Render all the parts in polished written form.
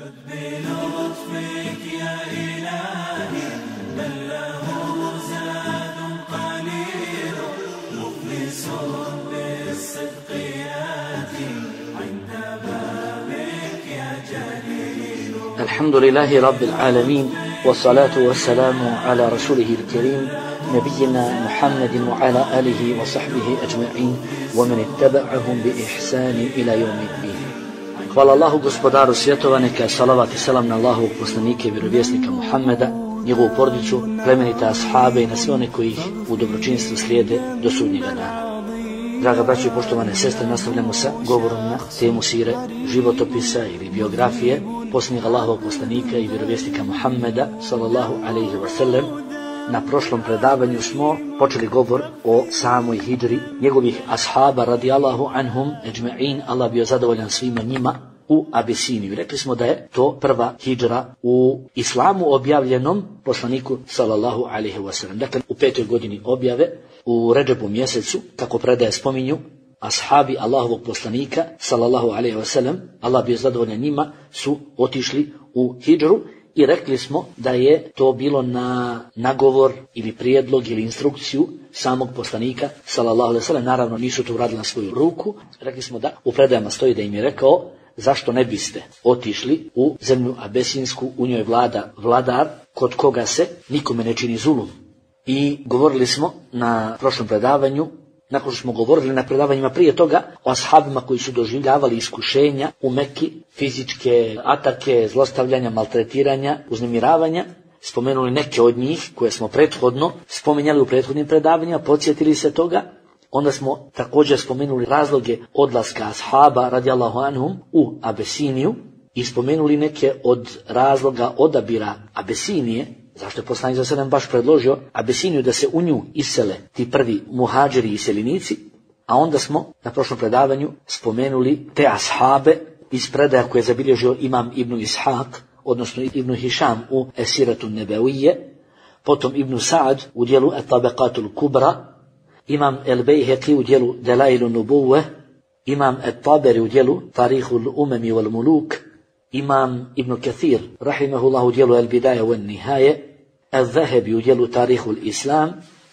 بلطفك يا إلهي من له زاد قليل مخلص بالصدق ياتي عند بابك يا جليل. الحمد لله رب العالمين والصلاة والسلام على رسوله الكريم نبينا محمد وعلى آله وصحبه أجمعين ومن اتبعهم بإحسان إلى يوم الدين. Hvala Allahu gospodaru svjetova, neka salavat i selam na Allahovog poslanika i vjerovjesnika Muhammeda, njegovu porodicu, plemenite ashabe i na sve one koji ih u dobročinstvu slijede do sudnjega dana. Draga braćo i poštovane sestre, nastavljamo sa govorom na temu sire, životopisa ili biografije posljednjeg Allahovog poslanika i vjerovjesnika Muhammeda sallallahu alejhi ve sellem. Na prošlom predavanju smo počeli govor o samoj hidri, njegovih ashaba radijallahu anhum ejma'in, Allah bio zadovoljan svima njima, u Abisiniju. Rekli smo da je to prva hidra u islamu objavljenom poslaniku sallallahu alejhi ve sellem. Dakle, u 5. godini objave, u Redžebu mjesecu, kako predaje spominju, ashabi Allahovog poslanika sallallahu alejhi ve sellem, Allah bio zadovoljan njima, su otišli u hidru. I rekli smo da je to bilo na nagovor ili prijedlog ili instrukciju samog poslanika sallallahu alejhi ve sellem. Naravno nisu to uradili na svoju ruku. Rekli smo da u predajama stoji da im je rekao: zašto ne biste otišli u zemlju Abesinsku, u njoj vlada vladar kod koga se nikome ne čini zulum. I govorili smo na prošlom predavanju, nakon što smo govorili na predavanjima prije toga, o ashabima koji su doživljavali iskušenja u Mekki, fizičke atake, zlostavljanja, maltretiranja, uznemiravanja, spomenuli neke od njih koje smo prethodno spominjali u prethodnim predavanjima, podsjetili se toga. Onda smo također spomenuli razloge odlaska ashaba radijallahu anhum u Abesiniju i spomenuli neke od razloga odabira Abesinije. Zašto je poslanik sallallahu alejhi ve sellem baš predložio Abesiniju da se u nju isele ti prvi muhadžiri i iseljenici, a onda smo na prošlom predavanju spomenuli te ashabe iz predaja koje je zabilježio imam Ibn Ishaq, odnosno Ibn Hišam u Esiratu Nebevije, potom Ibn Sa'd u dijelu At-Tabaqatul Kubra, imam El-Bejheqi u dijelu Delailu Nubuwe, imam At-Taberi u dijelu Tarihul Umemi wal Muluk, imam Ibn Kathir rahimahullah u dijelu El-Bidaja wal Nihaje, Al-Zahebi u dijelu Tarihul Islam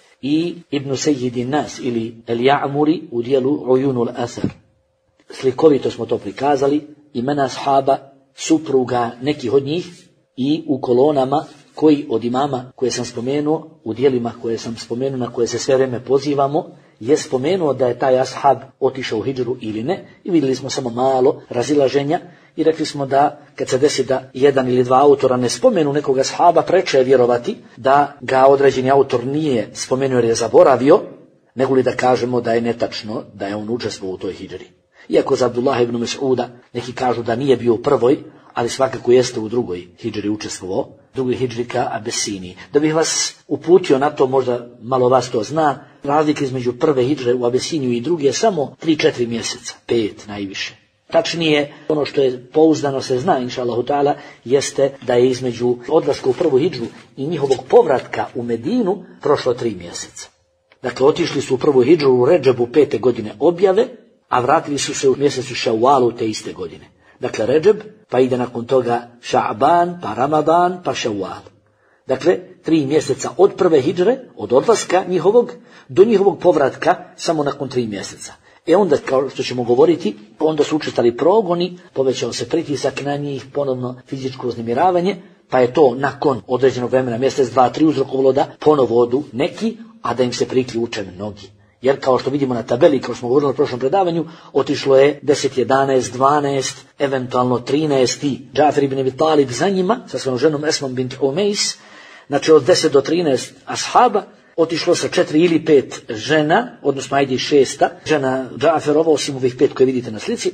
i Ibn Sejidi Nas ili El-Ja'muri u dijelu Ujunul Athar. Slikovito smo to prikazali, imena ashaba, supruga nekih od njih i u kolonama koji od imama koje sam spomenuo, u dijelima koje sam spomenuo, na koje se sve vrijeme pozivamo, je spomenuo da je taj ashab otišao u hidžru ili ne, i vidjeli smo samo malo razilaženja i rekli smo da kad se desi da jedan ili dva autora ne spomenu nekog ashaba, preče je vjerovati da ga određeni autor nije spomenuo jer je zaboravio, nego li da kažemo da je netačno da je on učestvovao u toj hidžri. Iako za Abdullah ibn Mas'uda neki kažu da nije bio u prvoj, ali svakako jeste u drugoj hidžri učestvovao, drugoj hidžri ka Abesiniji. Da bih vas uputio na to, možda malo vas to zna, razlika između prve hidžre u Abesiniju i druge je samo 3-4 mjeseca, 5 najviše. Tačnije, ono što je pouzdano se zna, inša Allahu ta'ala, jeste da je između odlaska u prvu hidžru i njihovog povratka u Medinu prošlo 3 mjeseca. Dakle, otišli su u prvu hidžru u Redžebu 5. godine objave, a vratili su se u mjesecu Ševalu te iste godine. Dakle, Redžeb, pa ide nakon toga Ša'ban, pa Ramadan, pa Ševal. Dakle, 3 mjeseca od prve hidžre, od odlaska njihovog, do njihovog povratka, samo nakon 3 mjeseca. Onda, kao što ćemo govoriti, onda su učestali progoni, povećao se pritisak na njih, ponovno fizičko uznemiravanje, pa je to nakon određenog vremena, mjesec, 2, 3 uzrokovalo da ponovo odu neki, a da im se priključe mnogi. Jer kao što vidimo na tabeli, kao smo govorili na prošlom predavanju, otišlo je 10, 11, 12, eventualno 13 i Džafer ibn Abi Talib za njima, sa svojom ženom Esmom bint Umejs, znači od 10 do 13 ashaba, otišlo sa 4 ili 5 žena, odnosno ajde 6 žena Džaferova, osim ovih 5 koje vidite na slici,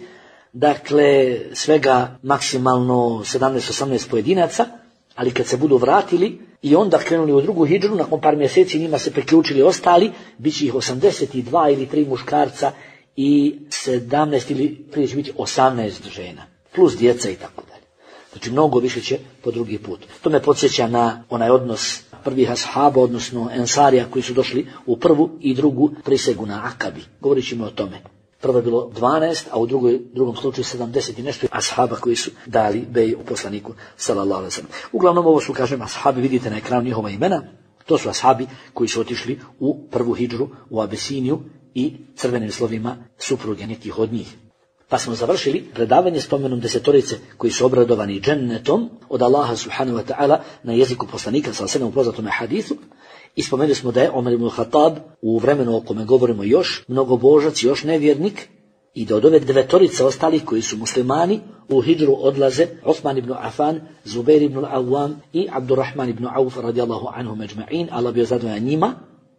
dakle svega maksimalno 17-18 pojedinaca, ali kad se budu vratili i onda krenuli u drugu hidžru, nakon par mjeseci njima se priključili ostali, bit će ih 82 ili 3 muškarca i 17 ili prije će biti 18 žena, plus djeca i tako dalje. Znači mnogo više će po drugi put. To me podsjeća na onaj odnos prvih ashaba, odnosno ensarija koji su došli u prvu i drugu prisegu na Akabi. Govorit ćemo o tome. Prvo je bilo 12, a u drugom slučaju 70 i nešto ashaba koji su dali bej u poslaniku sallallahu alejhi ve sellem. Uglavnom ovo su, kažem, ashabi, vidite na ekranu njihova imena. To su ashabi koji su otišli u prvu hidžru u Abesiniju i crvenim slovima supruge nekih od njih. Pa smo završili predavanje spomenom 10 koji su obradovani džennetom od Allaha subhanahu wa ta'ala na jeziku poslanika sallallahu alejhi ve sellem u poznatome hadisu. I spomenuli smo da je Omer ibn Khattab u vremenu o kome govorimo još mnogobožac, još nevjernik, i da od ove 9 ostalih koji su muslimani u hidžru odlaze Osman ibn Affan, Zubair ibn Awam i Abdurrahman ibn Auf radijallahu anhu međma'in, Allah bio zadovoljan njima,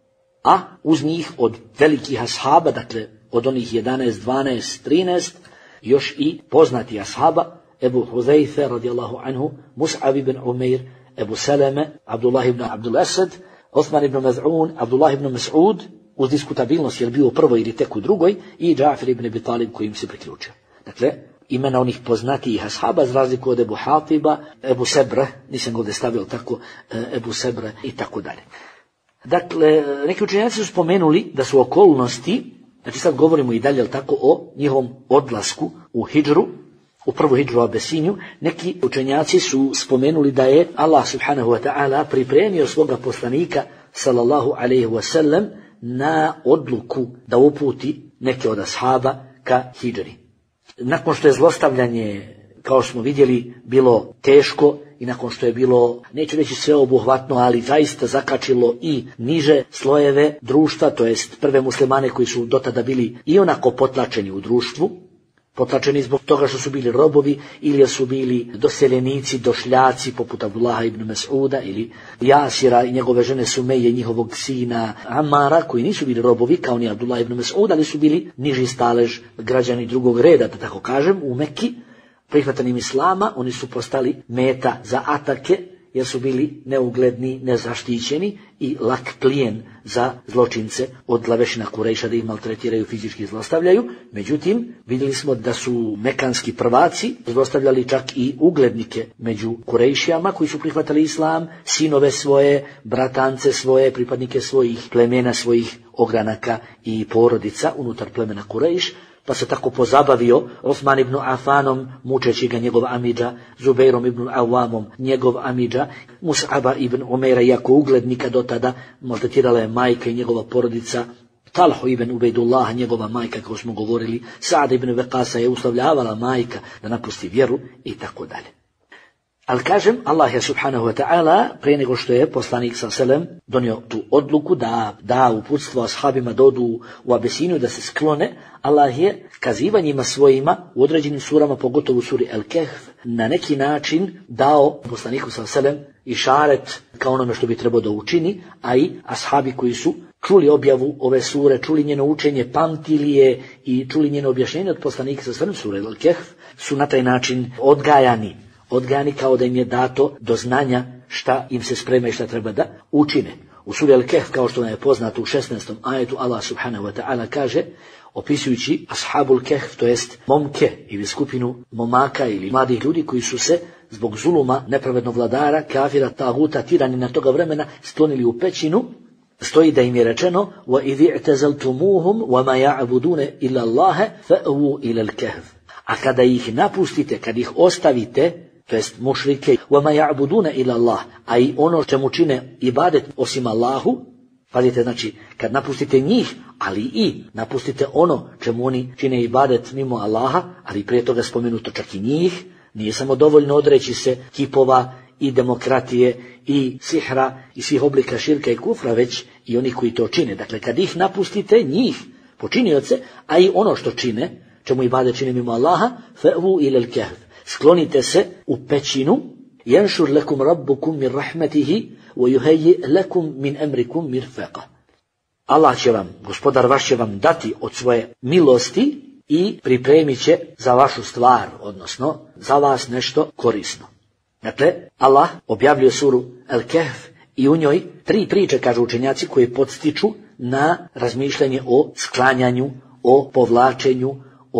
a uz njih od velikih ashaba, dakle od onih 11, 12, 13, još i poznati ashaba, Ebu Huzaife radijallahu anhu, Mus'ab ibn Umair, Ebu Salame, Abdullah ibn Abdul Asad, Osman ibn Maz'un, Abdullah ibn Mas'ud, uz diskutabilnost je li bio u prvoj ili tek u drugoj, i Džafir ibn Abi Talib koji im se priključio. Dakle, imena onih poznatijih ashaba, za razliku od Ebu Hatiba, Ebu Sebre, nisam ga ovdje stavio tako, Ebu Sebre i tako dalje. Dakle, neki učenjaci su spomenuli da su okolnosti, znači sad govorimo i dalje tako o njihovom odlasku u hidžru, u prvu hidžru u Abesiniju, neki učenjaci su spomenuli da je Allah subhanahu wa ta'ala pripremio svoga poslanika sallallahu alaihi wa sallam na odluku da uputi neke od ashaba ka hidžri. Nakon što je zlostavljanje, kao što smo vidjeli, bilo teško i nakon što je bilo, neću reći sveobuhvatno, ali zaista zakačilo i niže slojeve društva, to jest prve muslimane koji su dotada bili i onako potlačeni u društvu, potlačeni zbog toga što su bili robovi ili su bili doseljenici, došljaci poput Abdullaha ibn Mas'uda ili Jasira i njegove žene Sumeje i njihovog sina Amara, koji nisu bili robovi kao ni Abdullah ibn Mas'ud, ali su bili niži stalež građani drugog reda, da tako kažem, u Mekki. Prihvatanim islama oni su postali meta za atake jer su bili neugledni, nezaštićeni i lak plijen za zločince od glavešina Kurejša da ih maltretiraju, fizički zlostavljaju. Međutim, vidjeli smo da su mekanski prvaci zlostavljali čak i uglednike među Kurejšijama koji su prihvatali islam, sinove svoje, bratance svoje, pripadnike svojih plemena, svojih ogranaka i porodica unutar plemena Kurejš. Pa se tako pozabavio Osman ibn Afanom, mučeći ga njegov amidža, Zubeirom ibn Awamom, njegov amidža, Mus'aba ibn Umaira, jako uglednika do tada, maltretirala je majka i njegova porodica, Talhu ibn Ubejdullah, njegova majka, kao smo govorili, Sa'd ibn Veqasa je uslovljavala majka da napusti vjeru i tako dalje. Ali kažem, Allah je subhanahu wa ta'ala, prije nego što je poslanik s.a.v. donio tu odluku da uputstvo ashabima dodu u Abesiniju, da se sklone, Allah je kazivanjima svojima u određenim surama, pogotovo u suri El-Kehf, na neki način dao poslaniku s.a.v. išaret kao onome što bi trebao da učini, a i ashabi koji su čuli objavu ove sure, čuli njeno učenje, pamtili je i čuli njeno objašnjenje od poslanika s.a.v. sure El-Kehf, su na taj način odgajani kao da im je dato do znanja šta im se sprema i šta treba da učine. U suri Al-Kehf, kao što nam je poznato u 16. ajetu, Allah subhanahu wa ta'ala kaže, opisujući ashabul kehf, to jest momke ili skupinu momaka ili mladih ljudi koji su se zbog zuluma nepravednog vladara, kafira, taguta, tiranina toga vremena sklonili u pećinu, stoji da im je rečeno وَإِذِ اعْتَزَلْتُمُوهُمْ وَمَا يَعْبُدُونَ إِلَّا اللَّهَ فَأْوُوا إِلَى الْكَهْفِ. A kada ih napustite, kad ih ostavite, to jest mušrike, وَمَا يَعْبُدُونَ إِلَّا اللَّهِ, a i ono čemu čine ibadet osim Allahu, pazite, znači, kad napustite njih, ali i napustite ono čemu oni čine ibadet mimo Allaha, ali prije toga spomenuto čak i njih, nije samo dovoljno odreći se kipova i demokratije i sihra i svih oblika širka i kufra, već i oni koji to čine. Dakle, kad ih napustite, njih, počinioce, a i ono što čine, čemu ibadet čine mimo Allaha, fa'vu ilal kahf, sklonite se u pećinu, yanshur lakum rabbukum min rahmatihi wa yuhayyi lakum min amrikum mirfaqa. Allah će vam, gospodar vaš će vam dati od svoje milosti i pripremit će za vašu stvar, odnosno za vas nešto korisno. Dakle, Allah objavljuje suru Al-Kahf i u njoj 3 priče, kažu učenjaci, koje podstiču na razmišljanje o sklanjanju, o povlačenju,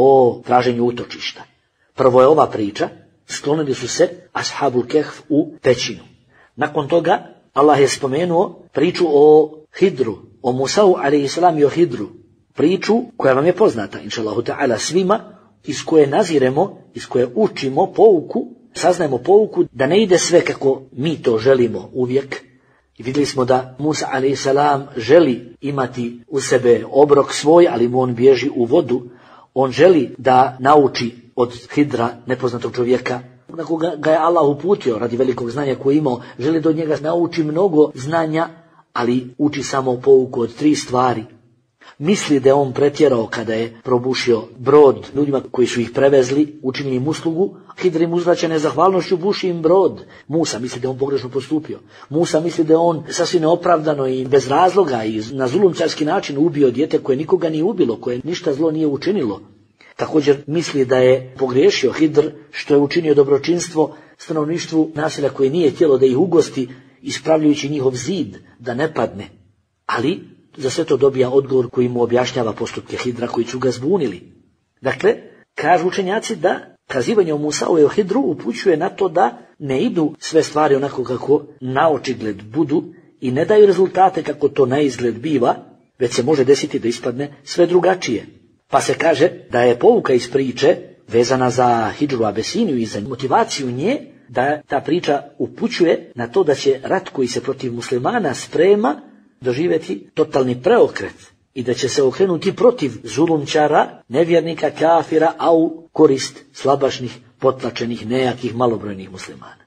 o traženju utočišta. Prvo je ova priča, sklonili su se ashabul kehf u pećinu. Nakon toga Allah je spomenuo priču o Hidru, o Musau a.s. i o Hidru. priču koja vam je poznata, inšallahu ta'ala, svima, iz koje naziremo, iz koje učimo pouku, saznajemo pouku da ne ide sve kako mi to želimo uvijek. I vidjeli smo da Musa a.s. želi imati u sebe obrok svoj, ali mu on bježi u vodu. On želi da nauči od Hidra, nepoznatog čovjeka, na koga ga je Allah uputio radi velikog znanja koje je imao. Želi da od njega nauči mnogo znanja, ali uči samo pouku od 3 stvari. Misli da je on pretjerao kada je probušio brod ljudima koji su ih prevezli, učinili im uslugu. Hidr im uzvraća nezahvalnošću, buši im brod. Musa misli da je on pogrešno postupio. Musa misli da je on sasvim neopravdano i bez razloga i na zulumčarski način ubio dijete koje nikoga nije ubilo, koje ništa zlo nije učinilo. Također misli da je pogriješio Hidr što je učinio dobročinstvo stanovništvu naselja koje nije htjelo da ih ugosti, ispravljajući njihov zid da ne padne. Ali za sve to dobija odgovor koji mu objašnjava postupke Hidra koji su ga zbunili. Dakle, kažu učenjaci da kazivanje o Musau i o Hidru upućuje na to da ne idu sve stvari onako kako na očigled budu i ne daju rezultate kako to na izgled biva, već se može desiti da ispadne sve drugačije. Pa se kaže da je pouka iz priče vezana za Hidžru Abesiniju i za motivaciju nje, da ta priča upućuje na to da će rat koji se protiv muslimana sprema doživjeti totalni preokret i da će se okrenuti protiv zulumčara, nevjernika, kafira, a u korist slabašnih, potlačenih, nejakih, malobrojnih muslimana.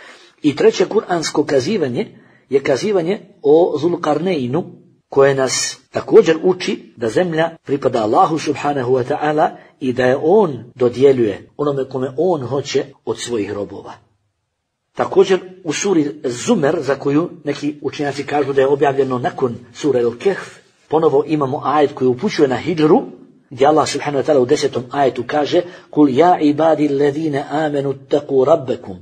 I treće kuransko kazivanje je kazivanje o Zulkarneinu, koje nas također uči da zemlja pripada Allahu subhanahu wa ta'ala i da je on dodjeljuje onome kome on hoće od svojih robova. Također u suri Zumer, za koju neki učenjaci kažu da je objavljeno nakon sure Al-Kehf, ponovo imamo ajet koji upućuje na Hidžru, gdje Allah subhanahu wa ta'ala u 10. ajetu kaže: Kul ja ibadi alladhina amanu ittaqu rabbakum.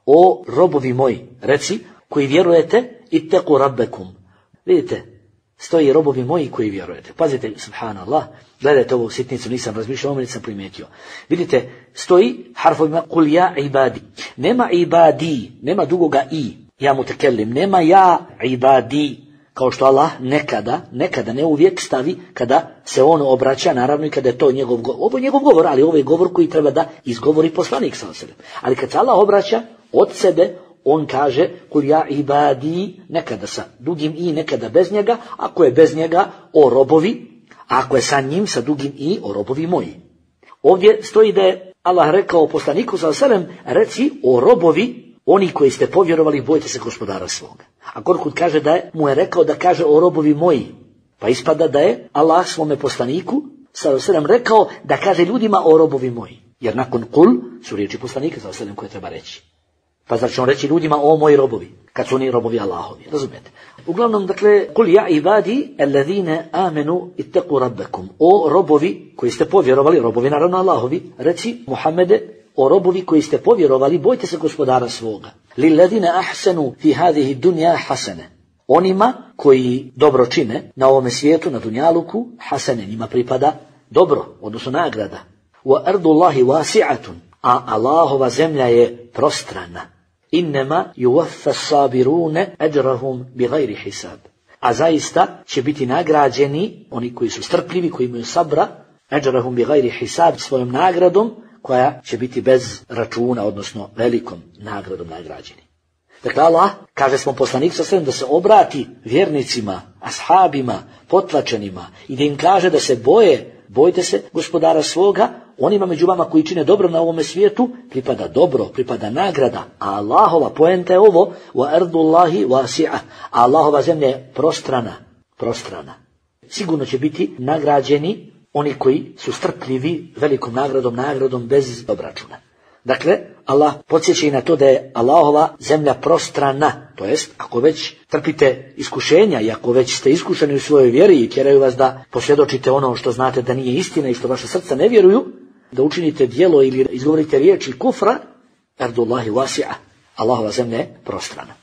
O robovi moji, reci, koji vjerujete, ittaqu rabbakum. Vidite, stoji robovi moji koji vjerujete. Pazite, subhanallah, gledajte ovu sitnicu, nisam razmišljao, nisam primijetio. Vidite, stoji harfovima kul ja ibadi. Nema ibadi, nema dugoga i, ja mutekellim, nema ja ibadi, kao što Allah nekada, ne uvijek stavi kada se on obraća, naravno i kada je to njegov govor. Ovo je njegov govor, ali ovo je govor koji treba da izgovori poslanik sallallahu alejhi ve sellem. Ali kad se Allah obraća od sebe, on kaže kul ja ibadi, nekada sa dugim i, nekada bez njega. Ako je bez njega, o robovi, a ako je sa njim sa dugim i, o robovi moji. Ovdje stoji da je Allah rekao poslaniku sallallahu alejhi ve sellem, reci o robovi, oni koji ste povjerovali, bojte se gospodara svoga. A Korkut kaže da je, mu je rekao da kaže o robovi moji. Pa ispada da je Allah svome poslaniku sallallahu alejhi ve sellem rekao da kaže ljudima o robovi moji. Jer nakon kul su riječi poslanika sallallahu alejhi ve sellem koje treba reći. Pa zar će on reći ljudima o moji robovi, kad su oni robovi Allahovi, razumijete? Uglavnom, dakle, kul ja ibadi alladhina amanu ittaqu rabbakum. O robovi koji ste povjerovali, robovi naravno Allahovi, reci Muhammede, o robovi koji ste povjerovali, bojte se gospodara svoga. Lilladhina ahsanu fi hadhihi dunya hasane. Onima koji dobro čine na ovome svijetu, na dunjaluku, hasane, njima pripada dobro, odnosno nagrada. Wa ardullahi wasi'atun. A Allahova zemlja je prostrana. Innema yuwaffa sabirune ajrahum bighairi hisab. A zaista će biti nagrađeni oni koji su strpljivi, koji imaju sabra, ajrahum bighairi hisab, svojom nagradom koja će biti bez računa, odnosno velikom nagradom nagrađeni. Dakle, Allah, kaže smo poslanik sa svem da se obrati vjernicima, ashabima, potlačenima i da im kaže da se bojte se gospodara svoga, onima među vama koji čine dobro na ovome svijetu, pripada dobro, pripada nagrada. A Allahova poenta je ovo, wa ardullahi wasi'a. A Allahova zemlja je prostrana. Sigurno će biti nagrađeni oni koji su strpljivi velikom nagradom bez obračuna. Dakle, Allah podsjeća i na to da je Allahova zemlja prostrana, to jest, ako već trpite iskušenja i ako već ste iskušeni u svojoj vjeri i tjeraju vas da posvjedočite ono što znate da nije istina i što vaša srca ne vjeruju, da učinite djelo ili izgovorite riječi kufra, ardullahi wasi'a, Allahova zemlja je prostrana.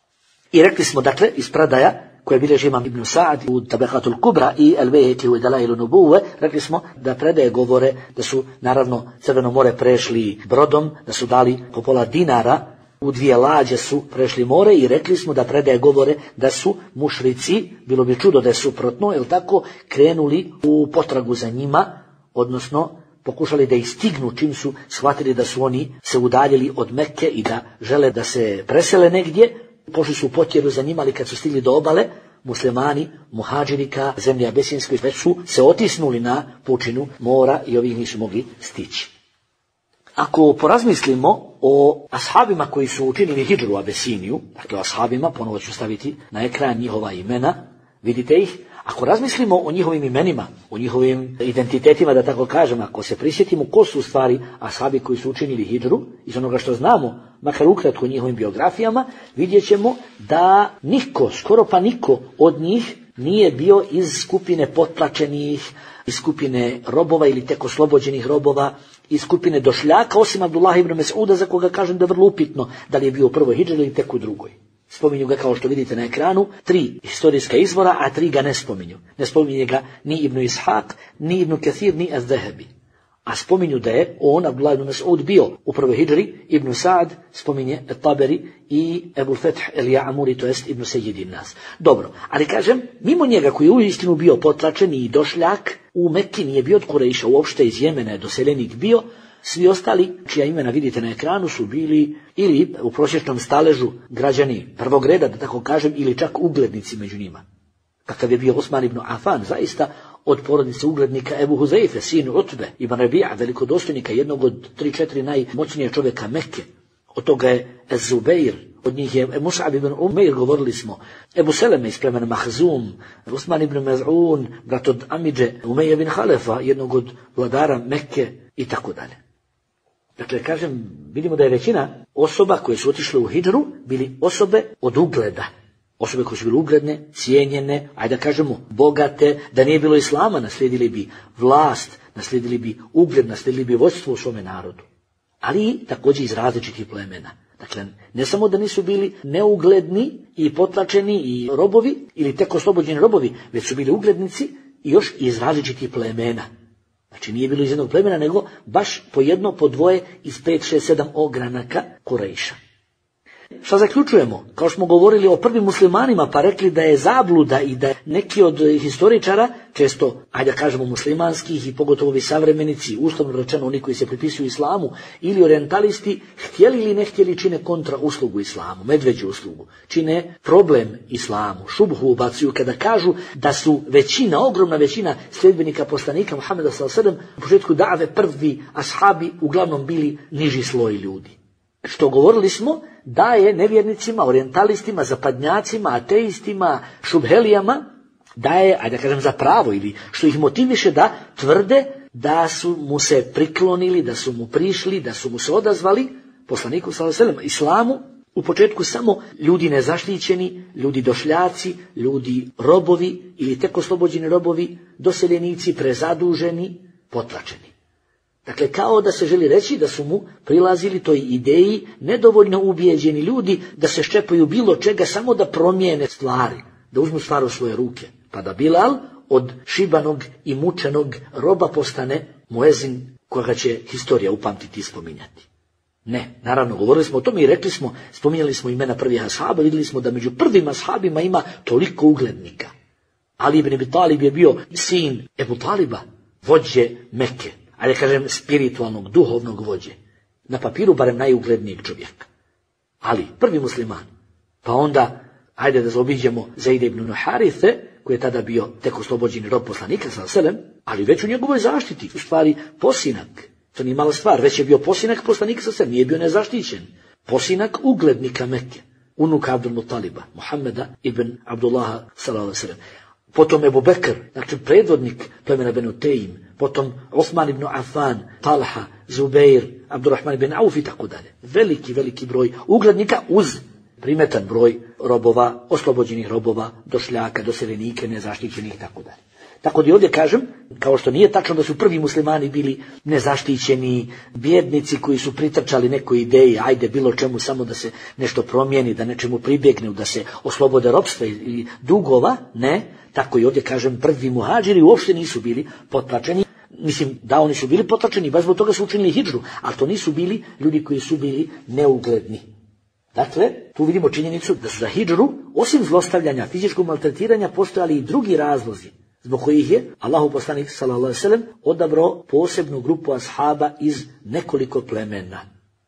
I rekli smo, dakle, iz predaja koje bilježi imam Ibn Sa'd u Tabaqatul Kubra i Al-Bayhaqi u Dalailu Nubuwe, rekli smo da predaje govore da su naravno Crveno more prešli brodom, da su dali po pola dinara u 2 lađe su prešli more i rekli smo da predaje govore da su mušrici, bilo bi čudo da je suprotno, jel tako, krenuli u potragu za njima, odnosno pokušali da ih stignu čim su shvatili da su oni se udaljili od Mekke i da žele da se presele negdje. Pošli su u potjeru za njima, ali kad su stigli do obale, muslimani, muhađirika, zemlje Abesinske, već su se otisnuli na pučinu mora i ovih nisu mogli stići. Ako porazmislimo o ashabima koji su učinili hidžru u Abesiniju, dakle o ashabima, ponovo ću staviti na ekran njihova imena, vidite ih. Ako razmislimo o njihovim imenima, o njihovim identitetima, da tako kažem, ako se prisjetimo ko su u stvari ashabi koji su učinili hidžru, iz onoga što znamo, makar ukratko o njihovim biografijama, vidjet ćemo da niko, skoro pa niko od njih nije bio iz skupine potplaćenih, iz skupine robova ili tek oslobođenih robova, iz skupine došljaka, osim Abdullah ibn Mes'uda, za koga kažem da je vrlo upitno da li je bio u prvoj hidžri ili tek u drugoj. Spominju ga, kao što vidite na ekranu, 3 historijska izvora, a 3 ga ne spominju. Ne spominje ga ni Ibn Ishaq, ni Ibn Kathir, ni Az-Zahabi. A spominju da je on, Abdullah ibn Mas'ud, bio u prvoj hidžri. Ibn Sa'd spominje Taberi i Ebu Feth el-Ja'muri, to jest Ibn Sejidin Nas. Dobro, ali kažem, mimo njega koji je uistinu bio potlačen i došljak, u Mekki nije bio od Kurejša, uopšte iz Jemena je doseljenik bio. Svi ostali, čija imena vidite na ekranu, su bili ili u prosječnom staležu građani prvog reda, da tako kažem, ili čak uglednici među njima. Kakav je bio Osman ibn Affan, zaista od porodice uglednika Ebu Huzeife, sin Utbe ibn Rabija, velikodostojnika, jednog od 3-4 najmoćnije čovjeka Mekke. Od toga je Ez-Zubeir, od njih je Mus'ab ibn Umeir, govorili smo, Ebu Seleme iz plemena Mahzum, Usman ibn Maz'un, brat od Amidže, Umeja bin Halefa, jednog od vladara Mekke i tako dalje. Dakle, kažem, vidimo da je većina osoba koje su otišle u hidžru bili osobe od ugleda. Osobe koje su bile ugledne, cijenjene, ajde da kažemo bogate, da nije bilo islama, naslijedili bi vlast, naslijedili bi ugled, naslijedili bi vođstvo u svome narodu. Ali također iz različitih plemena. Dakle, ne samo da nisu bili neugledni i potlačeni i robovi, ili tek oslobođeni robovi, već su bili uglednici i još iz različitih plemena. Znači nije bilo iz jednog plemena, nego baš po jedno, po dvoje iz 5, 6, 7 ogranaka Kurejša. Šta zaključujemo? Kao što smo govorili o prvim muslimanima, pa rekli da je zabluda i da neki od historičara, često, ajde da kažemo muslimanskih i pogotovo ovi savremenici, uslovno rečeno oni koji se pripisuju islamu, ili orientalisti, htjeli ili ne htjeli, čine kontra uslugu islamu, medveđu uslugu, čine problem islamu, šubhu ubacuju kada kažu da su većina, ogromna većina sljedbenika poslanika Muhameda s.a.v. u početku da've prvi ashabi uglavnom bili niži sloj ljudi. Što govorili smo da je nevjernicima, orientalistima, zapadnjacima, ateistima, šubhelijama, da je, ajde da kažem, za pravo, ili što ih motiviše da tvrde da su mu se priklonili, da su mu prišli, da su mu se odazvali, poslaniku s.a.v. islamu, u početku samo ljudi nezaštićeni, ljudi došljaci, ljudi robovi ili tek oslobođeni robovi, doseljenici, prezaduženi, potlačeni. Dakle, kao da se želi reći da su mu prilazili toj ideji nedovoljno ubijeđeni ljudi da se ščepaju bilo čega samo da promijene stvari, da uzmu stvar u svoje ruke. Pa da Bilal od šibanog i mučenog roba postane muezin koga će historija upamtiti i spominjati. Ne, naravno, govorili smo o tome i rekli smo, spominjali smo imena prvih ashaba, vidjeli smo da među prvim ashabima ima toliko uglednika. Ali ibn Abi Talib je bio sin Ebu Taliba, vođe Mekke. Ali kažem spiritualnog, duhovnog vođe. Na papiru barem najuglednijeg čovjeka. Ali prvi musliman. Pa onda, ajde da zaobiđemo Zaid ibn Harithe, koji je tada bio tek oslobođeni rob poslanika s.a.v., ali već u njegovoj zaštiti, u stvari posinak. To nije mala stvar, već je bio posinak poslanika s.a.v., nije bio nezaštićen. Posinak uglednika Mekke, unuka Abdul Mutaliba, Muhammeda ibn Abdullaha s.a.v. Potom Ebu Bekr, znači predvodnik plemena Benu Tejim, potom Osman ibn Affan, Talha, Zubeir, Abdurrahman ibn Auf i tako dalje. Veliki broj uglednika uz primetan broj robova, oslobođenih robova, došljaka, doseljenike, nezaštićenih i tako dalje. Tako da i ovdje kažem, kao što nije tačno da su prvi muslimani bili nezaštićeni, bjednici koji su pritrčali nekoj ideji, ajde bilo čemu samo da se nešto promijeni, da nečemu pribjegnu, da se oslobode ropstva i dugova, ne, tako i ovdje kažem prvi muhađiri uopšte nisu bili potplačeni. Mislim, da oni su bili potlačeni, baš zbog toga su učinili hidžru, ali to nisu bili ljudi koji su bili neugledni. Dakle, tu vidimo činjenicu da su za hidžru, osim zlostavljanja, fizičkog maltretiranja, postojali i drugi razlozi zbog kojih je Allahu poslanik sallallahu alejhi ve sellem odabrao posebnu grupu ashaba iz nekoliko plemena.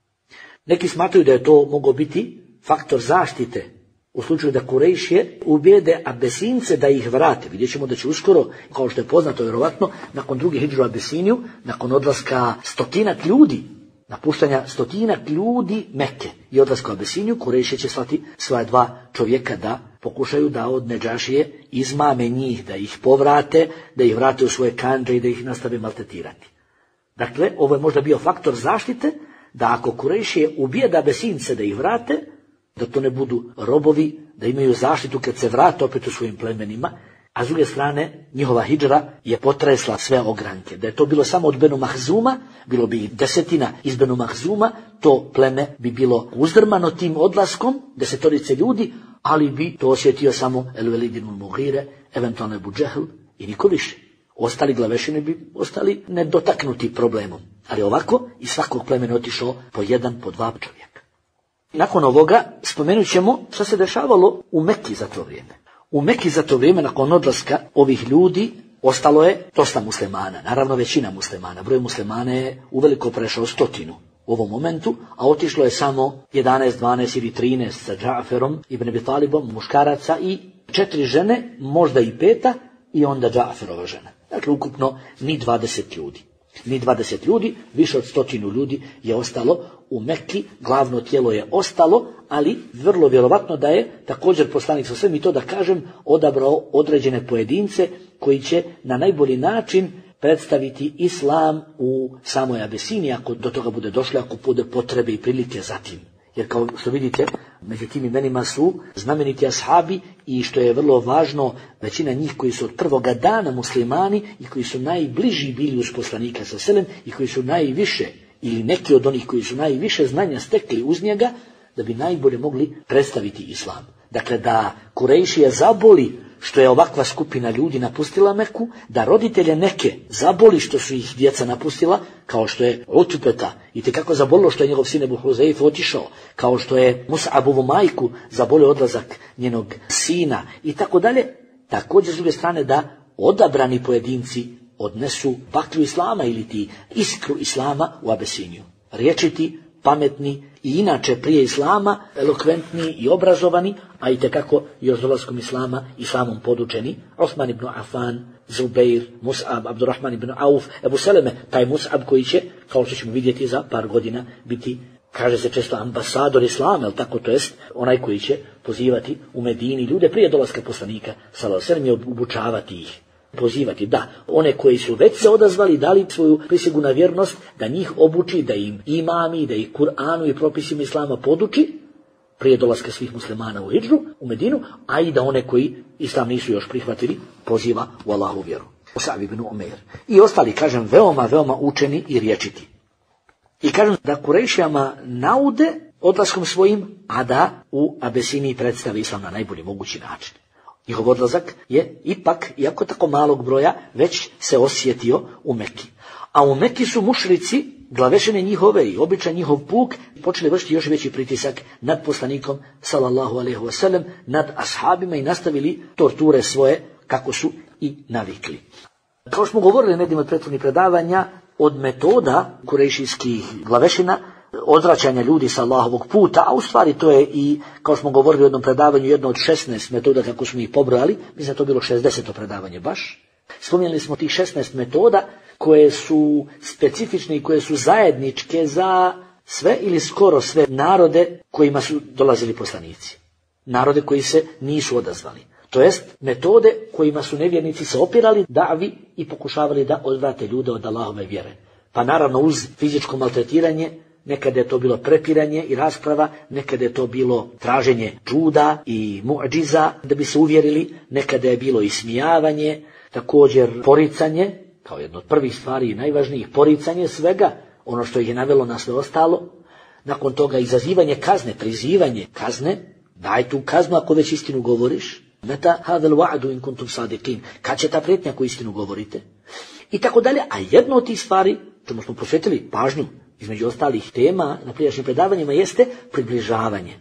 Neki smatraju da je to mogao biti faktor zaštite u slučaju da Kurejšije ubijede Abesince da ih vrate. Vidjet ćemo da će uskoro, kao što je poznato vjerovatno, nakon druge hidžre u Abesiniju, nakon odlaska stotinak ljudi, napuštanja stotinak ljudi Mekke i odlaska u Abesiniju, Kurejšije će slati svoja dva čovjeka da pokušaju da od Nedžašije izmame njih, da ih povrate, da ih vrate u svoje kandže i da ih nastave maltretirati. Dakle, ovo je možda bio faktor zaštite, da ako Kurejšije ubijede Abesince da ih vrate, da to ne budu robovi, da imaju zaštitu kad se vrate opet u svojim plemenima, a s druge strane njihova hidžra je potresla sve ogranke. Da je to bilo samo od Benu Mahzuma, bilo bi 10 iz Benu Mahzuma, to pleme bi bilo uzdrmano tim odlaskom, 10 ljudi, ali bi to osjetio samo El-Velid ibn Mughire, eventualno Ebu Džehl i niko više. Ostali glavešine bi ostali nedotaknuti problemom. Ali ovako iz svakog plemena otišao po jedan, po dva čovjeka. Nakon ovoga spomenut ćemo što se dešavalo u Mekki za to vrijeme. U Mekki za to vrijeme, nakon odlaska ovih ljudi, ostalo je dosta muslimana, naravno većina muslimana. Broj muslimana je uveliko prešao 100 u ovom momentu, a otišlo je samo 11, 12 ili 13 sa Džaferom ibn Abi Talibom, muškaraca i 4 žene, možda i 5, i onda Džaferova žena. Dakle, ukupno ni 20 ljudi. Ni 20 ljudi, više od 100 ljudi je ostalo u Mekki, glavno tijelo je ostalo, ali vrlo vjerovatno da je također poslanik sa svem i to da kažem odabrao određene pojedince koji će na najbolji način predstaviti islam u samoj Abesiniji, ako do toga bude došlo, ako bude potrebe i prilike za tim. Jer kao što vidite, među tim imenima su znameniti ashabi i što je vrlo važno, većina njih koji su od prvoga dana muslimani i koji su najbliži bili uz poslanika sa selem i koji su najviše, ili neki od onih koji su najviše znanja stekli uz njega, da bi najbolje mogli predstaviti islam. Dakle, da Kurejšije zaboli što je ovakva skupina ljudi napustila Meku, da roditelje neke zaboli što su ih djeca napustila, kao što je Utbeta, i tekako zabolilo što je njegov sin Ebu Huzeyf otišao, kao što je Mus'abovu majku zabolio odlazak njenog sina i tako dalje. Također s druge strane da odabrani pojedinci odnesu baklju islama ili ti iskru islama u Abesiniju. Riječiti, pametni i inače prije islama, elokventni i obrazovani, a i tekako još dolaskom islama, islamom podučeni, Osman ibn Affan, Zubeir, Mus'ab, Abdurrahman ibn Auf, Ebu Seleme, taj Mus'ab koji će, kao što ćemo vidjeti za par godina, biti, kaže se često, ambasador islama, ali tako to jest, onaj koji će pozivati u Medini ljude prije dolaska poslanika, sallallahu alejhi ve sellem, i obučavati ih. Pozivati, da, one koji su već se odazvali, dali svoju prisegu na vjernost, da njih obuči, da im imami, da ih Kur'anu i propisima islama poduči, prije dolaska svih muslimana u hidžru, u Medinu, a i da one koji islam nisu još prihvatili, poziva u Allahu vjeru. Mus'ab ibn Umeir. I ostali, kažem, veoma, veoma učeni i riječiti. I kažem da Kurejšijama naude odlaskom svojim, a da u Abesiniji predstavi islam na najbolji mogući način. Njihov odlazak je ipak, iako tako malog broja, već se osjetio u Mekki. A u Mekki su mušrici, glavešine njihove i običan njihov puk, počeli vršiti još veći pritisak nad poslanikom, sallallahu alejhi ve sellem, nad ashabima i nastavili torture svoje kako su i navikli. Kao što smo govorili nedim od prethodnih predavanja, od metoda kurejšijskih glavešina, odvraćanja ljudi sa Allahovog puta, a u stvari to je i, kao smo govorili u jednom predavanju, jedno od 16 metoda kako smo ih pobrojali, mislim da to bilo 60. predavanje baš. Spominjali smo tih 16 metoda koje su specifične i koje su zajedničke za sve ili skoro sve narode kojima su dolazili poslanici. Narode koji se nisu odazvali. To jest metode kojima su nevjernici se opirali davi i pokušavali da odvrate ljude od Allahove vjere. Pa naravno uz fizičko maltretiranje, nekada je to bilo prepiranje i rasprava, nekada je to bilo traženje čuda i muadžiza da bi se uvjerili, nekada je bilo ismijavanje, također poricanje, kao jedno od prvih stvari i najvažnijih, poricanje svega, ono što ih je navelo na sve ostalo. Nakon toga izazivanje kazne, prizivanje kazne, daj tu kaznu ako već istinu govoriš. Meta hadal wa'du in kuntum sadiqin, kad će ta prijetnja ako istinu govorite? I tako dalje, a jedno od tih stvari, čemu smo posvetili pažnju, između ostalih tema na prijašnjim predavanjima, jeste približavanje.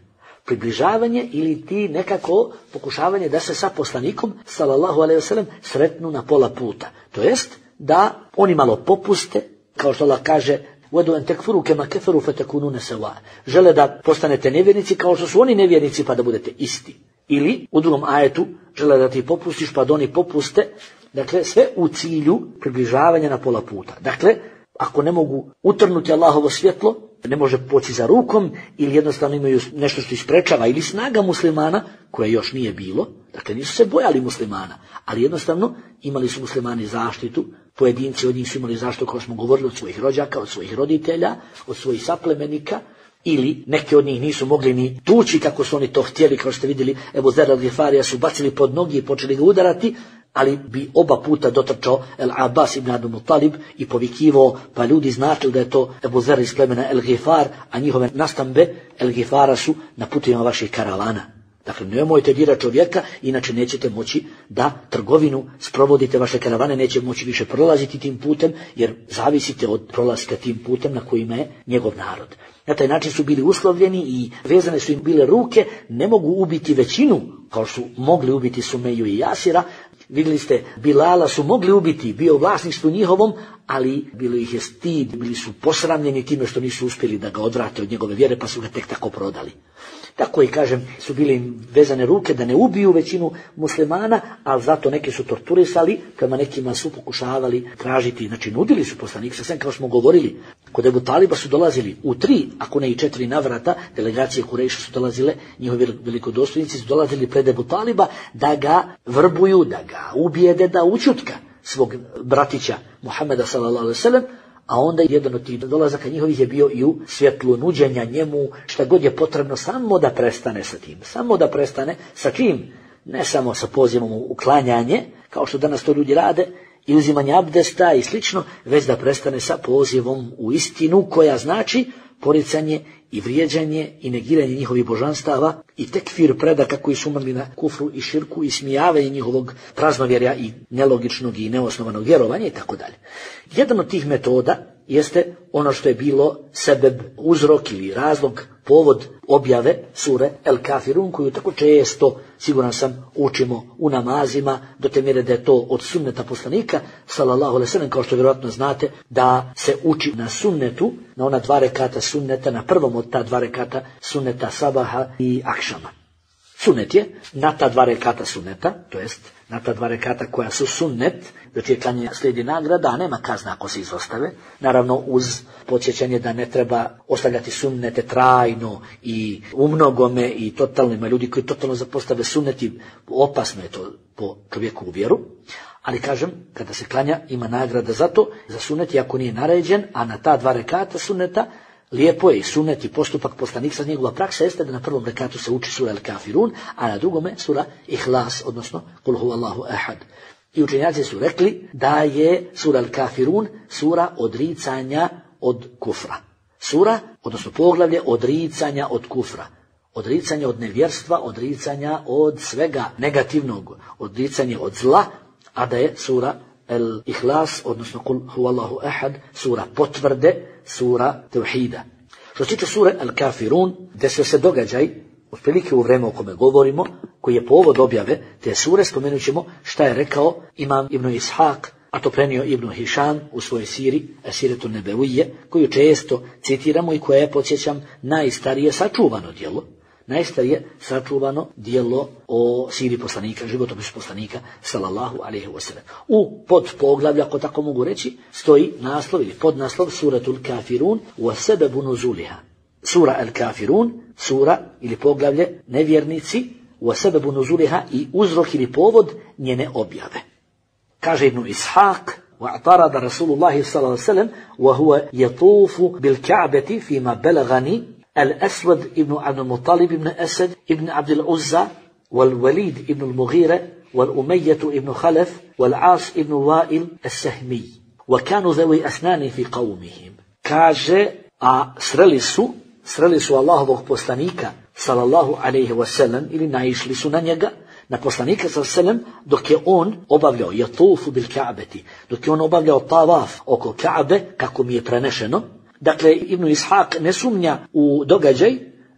približavanje ili ti nekako pokušavanje da se sa poslanikom sallallahu alejhi ve sellem sretnu na pola puta. To jest da oni malo popuste, kao što Allah kaže وَدُوا أَنْ تَكْفُرُوا كَمَا كَفَرُوا فَتَكُونُونَ سَوَاءً. Žele da postanete nevjernici kao što su oni nevjernici pa da budete isti. Ili u drugom ajetu žele da ti popustiš pa da oni popuste. Dakle, sve u cilju približavanja na pola puta. Dakle, ako ne mogu utrnuti Allahovo svjetlo, ne može poći za rukom ili jednostavno imaju nešto što isprečava ili snaga muslimana, koje još nije bilo, dakle nisu se bojali muslimana, ali jednostavno imali su muslimani zaštitu, pojedinci od njih su imali zaštitu, kao smo govorili, od svojih rođaka, od svojih roditelja, od svojih saplemenika, ili neki od njih nisu mogli ni tući kako su oni to htjeli, kao što ste vidjeli, Ebu Zer al-Gifarija su bacili pod nogi i počeli ga udarati, ali bi oba puta dotrčao El-Abbas ibn Abdul Muttalib i povikivao, pa ljudi znatili da je to Ebu Zer iz plemena El-Gifar, a njihove nastambe El-Gifara su na putovima vaših karavana. Dakle, nemojte dirati čovjeka, inače nećete moći da trgovinu sprovodite, vaše karavane neće moći više prolaziti tim putem, jer zavisite od prolaska tim putem na kojima je njegov narod. Na taj način su bili uslovljeni i vezane su im bile ruke, ne mogu ubiti većinu, kao su mogli ubiti Sumeju i Jasira. Vidjeli ste, Bilala su mogli ubiti, bio u vlasništvu njihovom, ali bilo ih je stid, bili su posramljeni time što nisu uspjeli da ga odvrate od njegove vjere, pa su ga tek tako prodali. Tako i kažem, su bili im vezane ruke da ne ubiju većinu muslimana, ali zato neki su torturisali, prema nekima su pokušavali tražiti, znači nudili su poslanik sa kao smo govorili. Kod Ebu Taliba su dolazili u 3, ako ne i 4 navrata, delegacije Kurejša su dolazile, njihovi velikodostojnici su dolazili pred Ebu Taliba da ga vrbuju, da ga ubijede, da učutka svog bratića Muhameda sallallahu alejhi ve sellem. A onda jedan od tih dolazaka njihovih je bio i u svjetlu nuđenja njemu šta god je potrebno samo da prestane sa tim. Samo da prestane sa čim? Ne samo sa pozivom u uklanjanje, kao što danas to ljudi rade, i uzimanje abdesta i slično, već da prestane sa pozivom u istinu koja znači poricanje i vrijeđanje i negiranje njihovih božanstava i tekfir predaka koji su umrli na kufru i širku i smijavanje njihovog praznovjerja i nelogičnog i neosnovanog vjerovanja i tako dalje. Jedan od tih metoda jeste ono što je bilo sebeb, uzrok ili razlog, povod objave sure El Kafirun, koju tako često, siguran sam, učimo u namazima, do te mjere da je to od sunneta poslanika, sallallahu alejhi ve sellem, kao što vjerojatno znate, da se uči na sunnetu, na ona 2 rekata sunneta, na prvom od ta 2 rekata sunneta sabaha i akšama. Sunnet je na ta 2 rekata sunneta, to jest na ta 2 rekata koja su sunnet, za čije klanje slijedi nagrada, a nema kazna ako se izostave. Naravno uz podsjećanje da ne treba ostavljati sunnete trajno i umnogome i totalnima. Ljudi koji totalno zapostave sunneti, opasno je to po čovjeku u vjeru. Ali kažem, kada se klanja ima nagrada za to, za sunnet, iako nije naređen, a na ta 2 rekata sunneta lijepo je i sunnet i postupak poslanika, njegova praksa jeste da na prvom rekatu se uči sura El Kafirun, a na drugome sura Ihlas, odnosno Kul huvallahu ahad. I učenjaci su rekli da je sura El Kafirun sura odricanja od kufra. Sura, odnosno poglavlje odricanja od kufra. Odricanja od nevjerstva, odricanja od svega negativnog, odricanje od zla, a da je sura El Ihlas, odnosno Kul huvallahu ahad, sura potvrde, sura tevhida. Što se tiče sure El Kafirun, desio se događaj, otprilike u vreme o kome govorimo, koji je povod objave te sure, spomenut ćemo šta je rekao imam Ibn Ishaq, a to prenio Ibn Hišam u svojoj siri, Esiretu Nebevije, koju često citiramo i koja je, podsjećam, najstarije sačuvano djelo. Najstarije sačuvano djelo o siri poslanika, životopisu poslanika, sallallahu alejhi ve sellem. U podpoglavlju, ako tako mogu reći, stoji naslov ili podnaslov Suratul Kafirun wa sebebu nuzuliha. Sura El Kafirun, sura ili poglavlje nevjernici, wa sebebu nuzuliha i uzrok ili povod njene objave. Kaže Ibn Ishaq: واعترض رسول الله صلى الله عليه وسلم وهو يطوف بالكعبة فيما بلغني الأسود ابن عبد المطلب ابن أسد ابن عبد العزى والوليد ابن المغيرة والأمية ابن خلف والعاص ابن وائل السهمي وكانوا ذوي أسنان في قومهم. kaže, a sreli su Allahovog poslanika sallallahu alejhi ve sellem, ili naišli su na njega, na poslanika sallallahu alejhi ve sellem, dok je on obavljao yatufu bil ka'bati, dok je on obavljao tavaf oko Ka'be, kako mi je prenešeno. Dakle, Ibn Ishaq ne sumnja u događaj,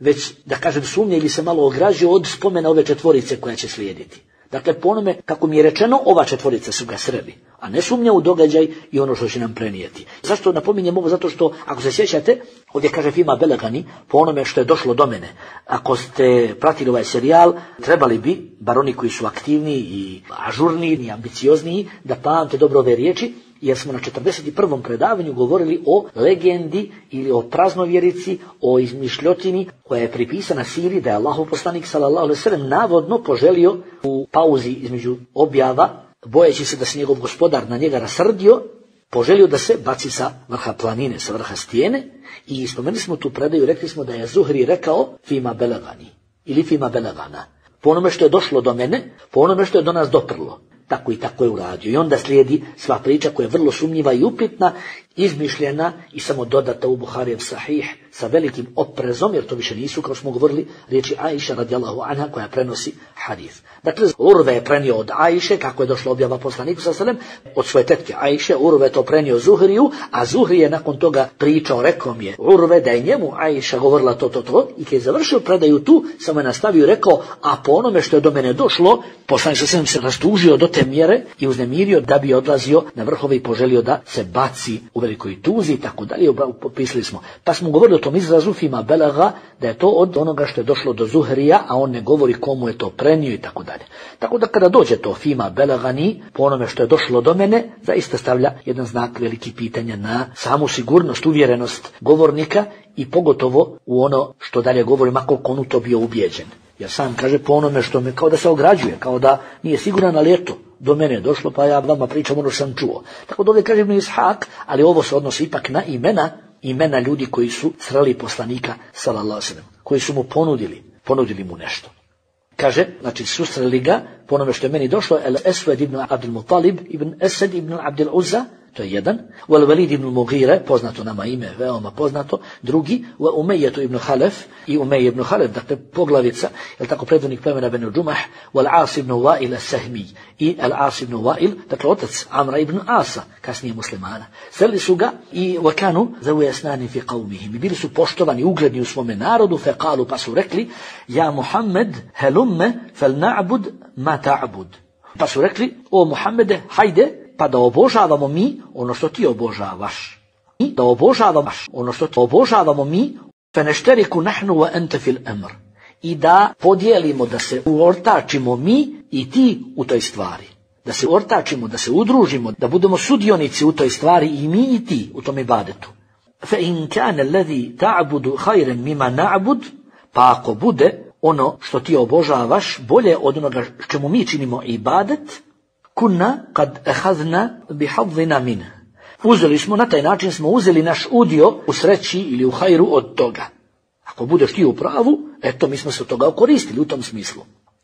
već da kažem sumnje ili se malo ograđuje od spomena ove četvorice koja će slijediti. Dakle, po onome, kako mi je rečeno, ova četvorica su ga sreli, a ne sumnja u događaj i ono što će nam prenijeti. Zašto napominjem ovo? Zato što, ako se sjećate, ovdje kaže fima belagani, po onome što je došlo do mene. Ako ste pratili ovaj serijal, trebali bi, bar oni koji su aktivniji i ažurniji i ambiciozniji, da pamte dobro ove riječi, jer smo na 41. predavanju govorili o legendi ili o praznovjerici, o izmišljotini koja je pripisana Siri da je Allahov poslanik sallallahu alejhi ve sellem navodno poželio u pauzi između objava, bojeći se da se njegov gospodar na njega rasrdio, poželio da se baci sa vrha planine, sa vrha stijene, i spomenuli smo tu predaju, rekli smo da je Zuhri rekao fima belagani ili fima belagana, po onome što je došlo do mene, po onome što je do nas doprlo. Tako i tako je uradio. I onda slijedi sva priča koja je vrlo sumnjiva i upitna, izmišljena i samo dodata u Buharijev sahih sa velikim oprezom, jer to više nisu, kao smo govorili, riječi Ajša radijallahu anha koja prenosi hadis. Dakle, Urve je prenio od Ajše, kako je došla objava poslaniku sallallahu alejhi ve sellem, od svoje tetke Ajše, Urve je to prenio Zuhriju, a Zuhri je nakon toga pričao, rekao mi je Urve da je njemu Ajša govorila to, i kad je završio predaju tu, samo je nastavio i rekao, a po onome što je do mene došlo, poslanik sallallahu alejhi ve sellem se rastužio do te mjere i uznemirio da bi odlazio na vrhove i poželio da se baci u velikoj tuzi i tako dalje. Popisali smo. Pa smo govorili o tom izrazu fima belaga, da je to od onoga što je došlo do Zuhrija, a on ne govori komu je to prenio i tako dalje. Tako da kada dođe to fima belagani, po onome što je došlo do mene, zaista stavlja jedan znak veliki pitanja na samu sigurnost, uvjerenost govornika i pogotovo u ono što dalje govori, makar on u to bio ubijeđen. Jer sam kaže po onome što me, kao da se ograđuje, kao da nije siguran, ali eto, do mene je došlo, pa ja vama pričam ono što sam čuo. Tako da ovdje kaže Ibn Ishaq, ali ovo se odnosi ipak na imena ljudi koji su sreli poslanika sallallahu alejhi ve sellem, koji su mu ponudili mu nešto. Kaže, znači susreli ga po onome što je meni došlo, El Eswed ibn Abdul Muttalib ibn Esed ibn Abdul Uzza, to je jedan, Wal Walid ibn Mughire, poznato nama ime, veoma poznato, drugi, Wa Umayya ibn Khalaf i Umayya ibn Khalaf, dakle poglavica, je tako predvodnik plemena Benu Džumah, Wal As ibn Wa'il as-Sahmi i Al As ibn Wa'il, dakle otac Amra ibn Asa, kasnije muslimana. Sreli su ga i wa kanu zawi asnani fi qawmihim, bili su poštovani, ugledni u svome narodu, fe qalu, pa su rekli, ja Muhammed, helumme, fel na'bud ma ta'bud. Pa su rekli, o Muhammede, hajde, pa da obožavamo mi ono što ti obožavaš. I da obožavamo ono što ti obožavamo mi, fenešteriku nahnu wa ente fil amr. I da podijelimo, da se uortačimo mi i ti u toj stvari. Da se uortačimo, da se udružimo, da budemo sudionici u toj stvari i mi i ti u tom ibadetu. Fe in kane alladhi ta'budu khayran mima na'bud, pa ako bude ono što ti obožavaš bolje od onoga čemu mi činimo ibadet, kunna kad ehadna bihadzina min. Uzeli smo, na taj način smo uzeli naš udio u sreći ili u hajru od toga. Ako budeš ti u pravu, eto mi smo se od toga koristili u tom smislu.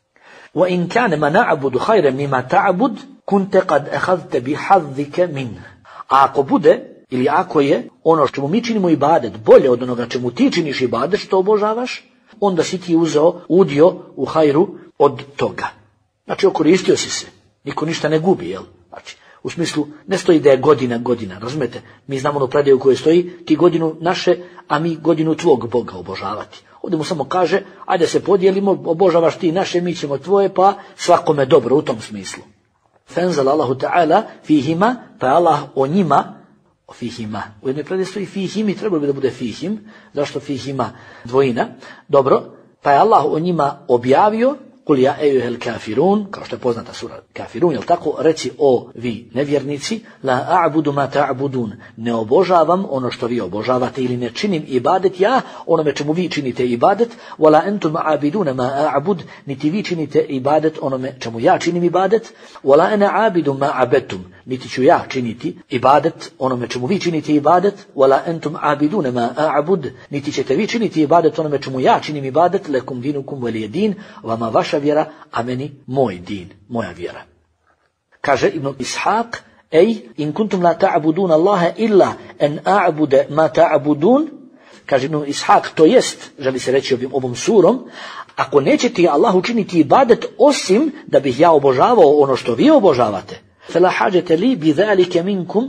Wa in kana ma na'budu khayran mimma ta'bud, kunta kad ehadte bihadzike min. A ako bude, ili ako je ono što mi činimo ibadet bolje od onoga čemu ti činiš ibadet što obožavaš, onda si ti uzeo udio u hajru od toga. Znači okoristio si se. Niko ništa ne gubi, jel? Znači, u smislu, ne stoji da je godina, razumete? Mi znamo ono predaju koje stoji, ti godinu naše, a mi godinu tvog Boga obožavati. Ovdje mu samo kaže, ajde se podijelimo, obožavaš ti naše, mi ćemo tvoje, pa svakome dobro u tom smislu. Fenzal Allahu ta'ala fihima, pa Allah o njima, fihima, u jednoj predaji stoji fihimi, trebalo bi da bude fihim, zašto fihima dvojina, dobro, pa je Allah o njima objavio, Kul ja ejuhel kafirun, kao što je poznata sura Kafirun, jel tako? Reci, o vi nevjernici, la a'budu ma ta'budun, ne obožavam ono što vi obožavate ili ne činim ibadet ja, onome čemu vi činite ibadet, wala entum a'biduna ma a'bud, niti vi činite ibadet onome čemu ja činim ibadet, wala ena a'bidu ma a'betum, niti ću ja činiti ibadet onome čemu vi činite ibadet, wala entum a'biduna ma a'bud, niti ćete vi činiti ibadet onome čemu ja činim ibadet, lekum dinukum velijedin, vama vaša vjera, a meni moj din, moja vjera. Kaže Ibn Ishaq, ej, in kuntum la ta'budun Allaha illa en a'bude ma ta'budun, kaže Ibn Ishaq, to jest, želi se reći ovom surom, ako nećete Allah učiniti ibadet osim da bih ja obožavao ono što vi obožavate, fela hađete li bi zalike minkum,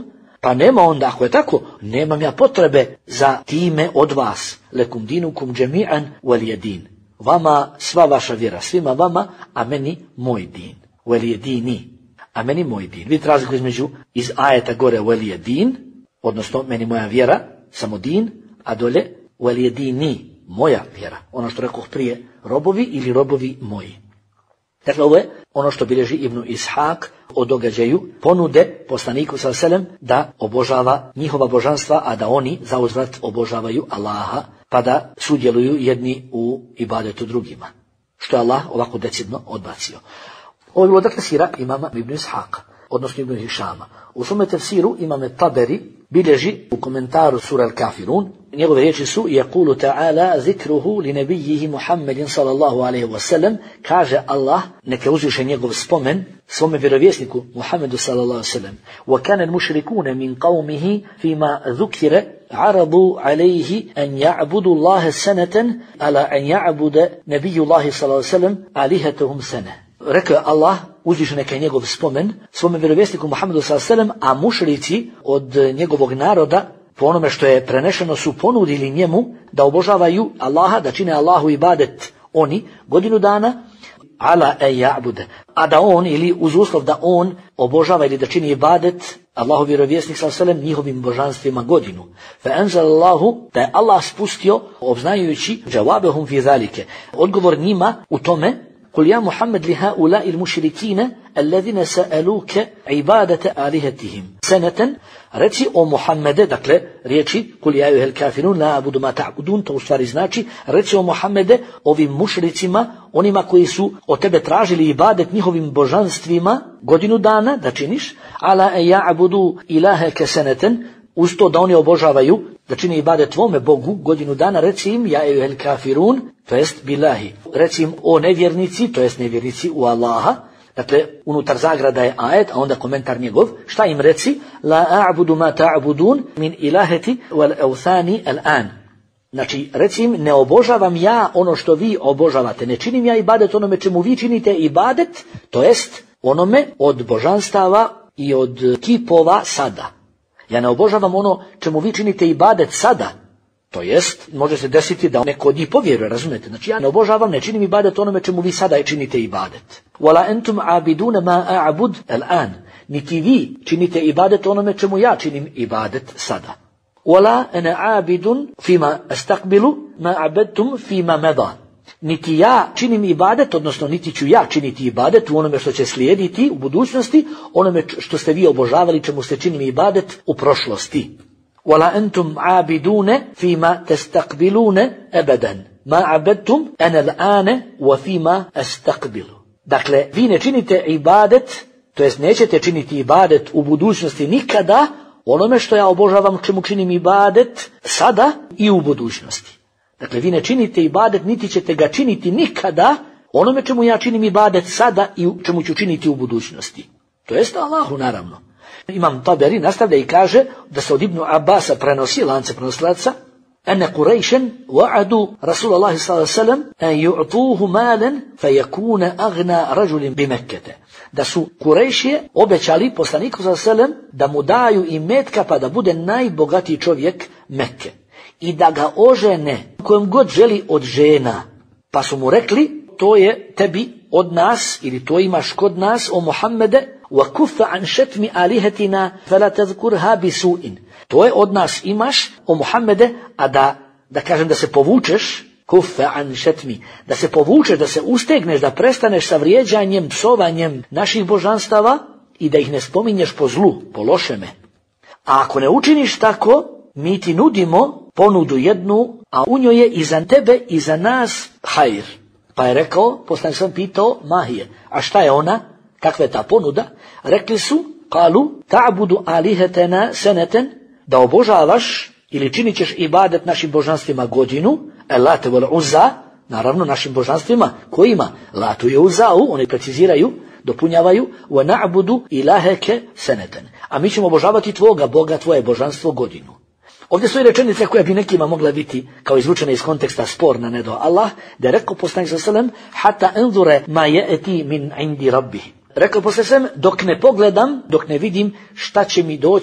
Pa nema onda, ako je tako, nemam ja potrebe za time od vas. Lekum dinukum džemi'an wal jedin. Vama sva vaša vjera, svima vama, a meni moj din. Wal jedini. A meni moj din. Vidite razliku između iz ajeta gore wal jedin, odnosno meni moja vjera, samo din, a dolje wal jedini, moja vjera. Ono što rekoh prije, robovi ili robovi moji. Dakle, ovo je ono što bilježi Ibn Ishaq o događaju ponude poslaniku s.a.v. da obožava njihova božanstva, a da oni zauzvrat obožavaju Allaha, pa da sudjeluju jedni u ibadetu drugima. Što je Allah ovako decidno odbacio. Ovo je bilo dakle sira imama Ibn Ishaqa, odnosno Ibn Hišama. U svome tefsiru imame Taberi bilježi u komentaru sura Al-Kafirun, njegove riječi su Yaqulu ta'ala zikruhu li nebijih Muhammedin sallallahu alaihi wasallam, kaže Allah, neka uzviše njegov spomen svome vjerovjesniku Muhammedu sallallahu alaihi wasallam. Wa kana al-mushrikuna min qawmihi fima dhukira عرضوا عليه أن يعبدوا الله سنة على أن يعبد نبي الله صلى الله عليه وسلم آلهتهم سنة. Rekao Allah, uzviše neka je njegov spomen svome vjerovjesniku Muhammedu s.a.v. a mušrici od njegovog naroda, po onome što je prenešeno, su ponudili njemu da obožavaju Allaha, da čine Allahu ibadet oni godinu dana, ala en ja'bude, a da on, ili uz uslov da on obožava ili da čini ibadet Allahu vjerovjesnik s.a.v. njihovim božanstvima godinu. Fa anzalallahu, da je Allah spustio, obznajujući džavabehum fi zalike, odgovor njima u tome, قل يا محمد لهؤلاء المشركين الذين سألوك عبادة آلهتهم سنة. Reci o Muhammede, dakle riječi قل يا أيها الكافرون لا أعبد ما تعبدون, to u stvari znači reci o Muhammede ovim mušricima, onima koji su od tebe tražili ibadet njihovim božanstvima godinu dana da činiš, ala en ja'budu ilaheke seneten, uz to da oni obožavaju, da čini ibadet tvome Bogu godinu dana, reci im ja ejuhel kafirun, to jest bilahi. Reci im o nevjernici, to jest nevjernici u Allaha. Dakle, unutar zagrada je ajet, a onda komentar njegov. Šta im reci? La a'budu ma ta'budun min ilaheti wal awthani al-an. Znači, reci im, ne obožavam ja ono što vi obožavate. Ne činim ja ibadet onome čemu vi činite ibadet, to jest onome od božanstava i od kipova sada. Ja ne obožavam ono čemu vi činite ibadet sada. To jest, može se desiti da neko od njih povjeruje, razumijete? Znači ja ne obožavam, ne činim ibadet onome čemu vi sada činite ibadet. Wala entum abiduna ma a'bud al-an. Niti vi činite ibadet onome čemu ja činim ibadet sada. Wala ana abidun fima astaqbilu ma abadtum fima mada. Niti ja činim ibadet, odnosno niti ću ja činiti ibadet u onome što će slijediti u budućnosti, onome što ste vi obožavali, čemu ste činili ibadet u prošlosti. Wala antum abidune fima tastaqbilune abadan. Ma abadtum ana al-ana wa fima astaqbilu. Dakle, vi ne činite ibadet, to jest nećete činiti ibadet u budućnosti nikada onome što ja obožavam, čemu činim ibadet sada i u budućnosti. Dakle, vi ne činite ibadet, niti ćete ga činiti nikada onome čemu ja činim ibadet sada i čemu ću činiti u budućnosti. To jest Allahu, naravno. Imam Taberi nastavlja i kaže da se od Ibn Abbasa prenosi, lance prenosilaca, ene Kurejšen wa'adu Rasulallahi s.a.v. en ju'tuhu malen fe yakune agna rađulim bi Mekkete. Da su Kurejšije obećali poslaniku s.a.v. da mu daju imetka pa da bude najbogatiji čovjek Mekke. I da ga ožene kojom god želi od žena. Pa su mu rekli, to je tebi od nas, ili to imaš kod nas, o Muhammede, wa kuffa an šetmi alihetina, fela tazkurha bisu'in. To je od nas imaš, o Muhammede, a da kažem da se povučeš, kuffa an šetmi, da se povučeš, da se ustegneš, da prestaneš sa vrijeđanjem, psovanjem naših božanstava i da ih ne spominješ po zlu, po lošeme. A ako ne učiniš tako, mi ti nudimo ponudu jednu, a u njoj je i za tebe i za nas hajr. Pa je rekao, poslanik sam pitao, mahije, a šta je ona? Kakva je ta ponuda? Rekli su, kalu, ta'budu alihetena seneten, da obožavaš ili činit ćeš ibadet našim božanstvima godinu, Late wal Uzza, naravno našim božanstvima, kojima? Latu i Uzzau, oni preciziraju, dopunjavaju, wa na'budu ilaheke seneten. A mi ćemo obožavati tvoga Boga, tvoje božanstvo godinu. Ovdje su i rečenice koja bi nekima mogla biti kao izvučena iz konteksta sporna, ne do Allah, da je rekao poslanik s.a.v. Hata enzure ma je'eti min indi rabbi. Rekao poslanik s.a.v. dok ne pogledam, dok ne vidim šta će mi doći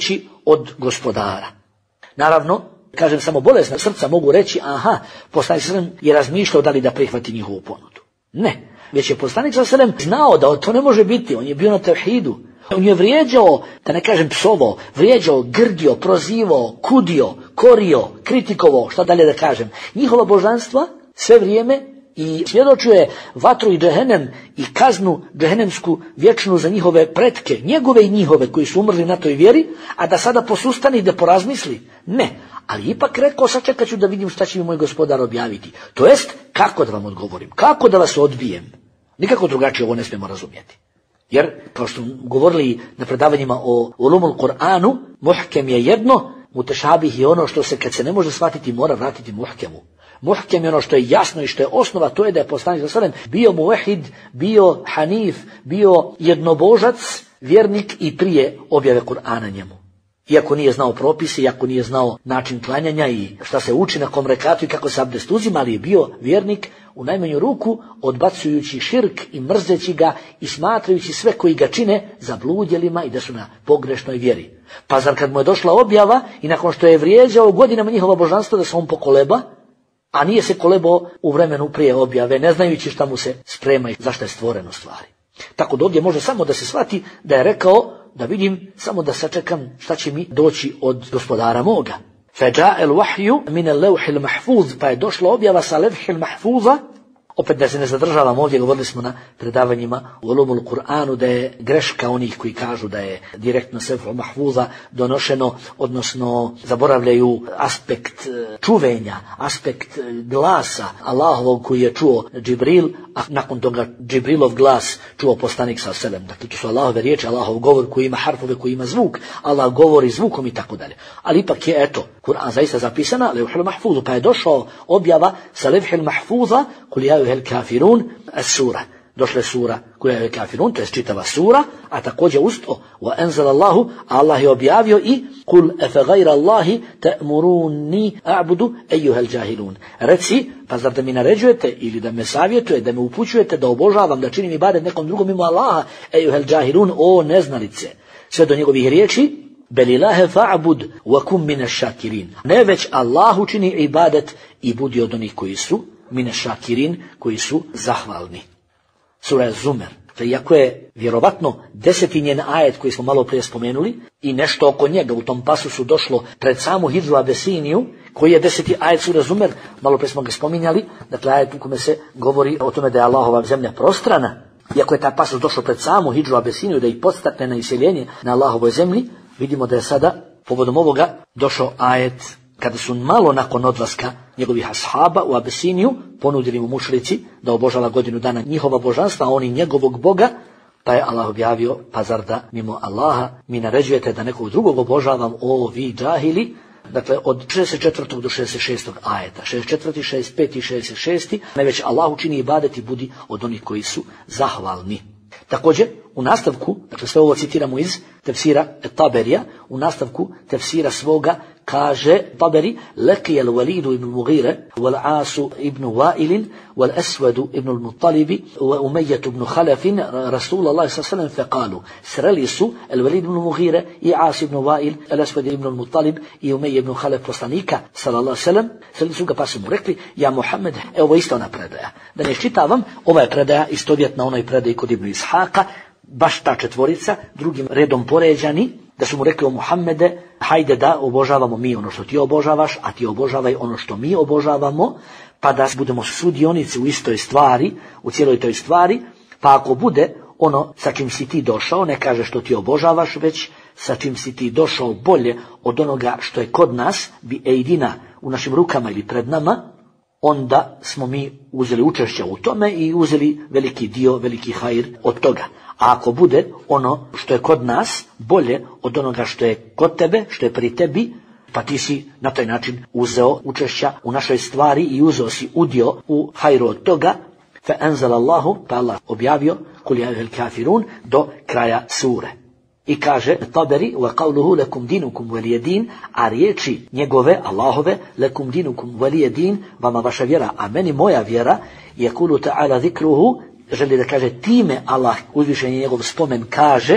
od gospodara. Naravno, kažem, samo bolesna srca mogu reći, aha, poslanik sallallahu je razmišljao da li da prihvati njihovu ponudu. Ne, već je poslanik sallallahu znao da to ne može biti, on je bio na tevhidu. On je vrijeđao, da ne kažem psovao, vrijeđao, grdio, prozivao, kudio, korio, kritikovao, šta dalje da kažem. Njihova božanstva sve vrijeme i svjedočuje vatru i džehennem i kaznu džehennemsku vječnu za njihove pretke, njegove i njihove koji su umrli na toj vjeri, a da sada posustani i da porazmisli. Ne, ali ipak rekao, sačekat ću da vidim šta će mi moj gospodar objaviti. To jest, kako da vam odgovorim, kako da vas odbijem. Nikako drugačije ovo ne smijemo razumjeti. Jer, kao što smo govorili na predavanjima o ulumul Kur'anu, muhkem je jedno, mutešabih je ono što se kad se ne može shvatiti mora vratiti muhkemu. Muhkem je ono što je jasno i što je osnova, to je da je poslanik sallallahu bio muvahid, bio hanif, bio jednobožac, vjernik i prije objave Kur'ana njemu. Iako nije znao propise, iako nije znao način klanjanja i šta se uči na kom rekatu i kako se abdest uzima, ali je bio vjernik u najmanju ruku, odbacujući širk i mrzeći ga i smatrajući sve koji ga čine zabludjelima i da su na pogrešnoj vjeri. Pa zar kad mu je došla objava i nakon što je vrijeđao godinama njihova božanstva da se on pokoleba, a nije se kolebao u vremenu prije objave, ne znajući šta mu se sprema i zašto je stvoreno stvari. Tako da ovdje može samo da se shvati da je rekao da vidim, samo da sačekam šta će mi doći od gospodara moga. Fađa el wahju min el levhil mahfuz, pa je došla objava sa levhil mahfuza. Opet da se ne zadržavam ovdje, govorili smo na predavanjima u ulumul Kur'anu da je greška onih koji kažu da je direktno levhul mahfuza donošeno, odnosno zaboravljaju aspekt čuvenja, aspekt glasa Allahovog koji je čuo Džibril, a nakon toga Džibrilov glas čuo poslanik sallallahu alejhi ve sellem. Dakle, to su Allahove riječi, Allahov govor koji ima harfove, koji ima zvuk, Allah govori zvukom i tako dalje. Ali ipak je, eto, Kur'an zaista zapisana levhul mahfuzu, pa je došao objava sa levhul mahfuza kul ja el kafirun as-sura. Došla je sura koja je kafirun, to je čitava sura, a također usto wa anzalallahu, Allah je objavio i kul afa ghayra Allahi ta'muruni a'budu ayyuhal jahilun. Reci, pa zar da mi naređujete ili da me savjetujete, da me upućujete da obožavam, da činim ibadet nekom drugom mimo Allaha, ayyuhal jahilun, o neznalice. Sve do njegovih riječi, belilahe fa'bud wa kum minash shakirin. Ne već Allahu čini ibadet i budi od onih koji su minash shakirin, koji su zahvalni. Sura Zumer. Iako je vjerovatno 10. njen ajet koji smo malo prije spomenuli i nešto oko njega u tom pasusu došlo pred samu hidžu Abesiniju, koji je 10. ajet sura Zumer, malo prije smo ga spominjali, dakle ajet u kome se govori o tome da je Allahova zemlja prostrana. Iako je taj pasus došao pred samu hidžu Abesiniju da ih podstakne na iseljenje na Allahovoj zemlji, vidimo da je sada povodom ovoga došao ajet kada su malo nakon odlaska njegovih ashaba u Abesiniju ponudili mu mušrici da obožava godinu dana njihova božanstva, a oni njegovog Boga, pa je Allah objavio, pa zar da mimo Allaha mi naređujete da nekog drugog obožavam, o vi džahili. Dakle, od 64. do 66. ajeta, 64., 65. i 66. najveć Allah učini ibadet i budi od onih koji su zahvalni. Također, u nastavku, dakle sve ovo citiramo iz tefsira Taberija, u nastavku tefsira svoga kaže Taberi, Lekije l-Walidu ibn Mughire, wal-Asu ibn Wa'ilin, wal-Aswadu ibn al-Muttalibi, wa Umayyetu ibn Khalafin, Rasulallah s.a.v. fekalu. Sreli su Al-Walid ibn Mughire i As ibn Wa'il, Al-Aswad ibn al-Muttalib i Umayye ibn Khalaf poslanika, sallallahu s.a.v. Sreli su ga pa su mu rekli, ja Muhammed, ovo je isto ona predaja. Da ne čitavam, ova je predaja istovjetna onoj predaji kod Ibn Ishaka, baš ta četvorica, drugim redom poređani, da su mu rekli o Muhammede, hajde da obožavamo mi ono što ti obožavaš, a ti obožavaj ono što mi obožavamo, pa da budemo sudionici u istoj stvari, u cijeloj toj stvari, pa ako bude ono sa čim si ti došao, ne kaže što ti obožavaš, već sa čim si ti došao bolje od onoga što je kod nas, bi ejdina u našim rukama ili pred nama, onda smo mi uzeli učešće u tome i uzeli veliki dio, veliki hajr od toga. A ako bude ono što je kod nas bolje od onoga što je kod tebe, što je pri tebi, pa ti si na taj način uzeo učešća u našoj stvari i uzeo si udio u hajru od toga, fa anzala Allahu, pa Allah objavio kul ja el kafirun do kraja sure. I kaže Taberi, wa qawluhu lakum dinukum walijedin, a riječi njegove, Allahove, lakum dinukum walijedin, vama vaša vjera, a meni moja vjera, yakulu ta'ala zikruhu, želi da kaže time Allah, uzvišen je njegov spomen, kaže,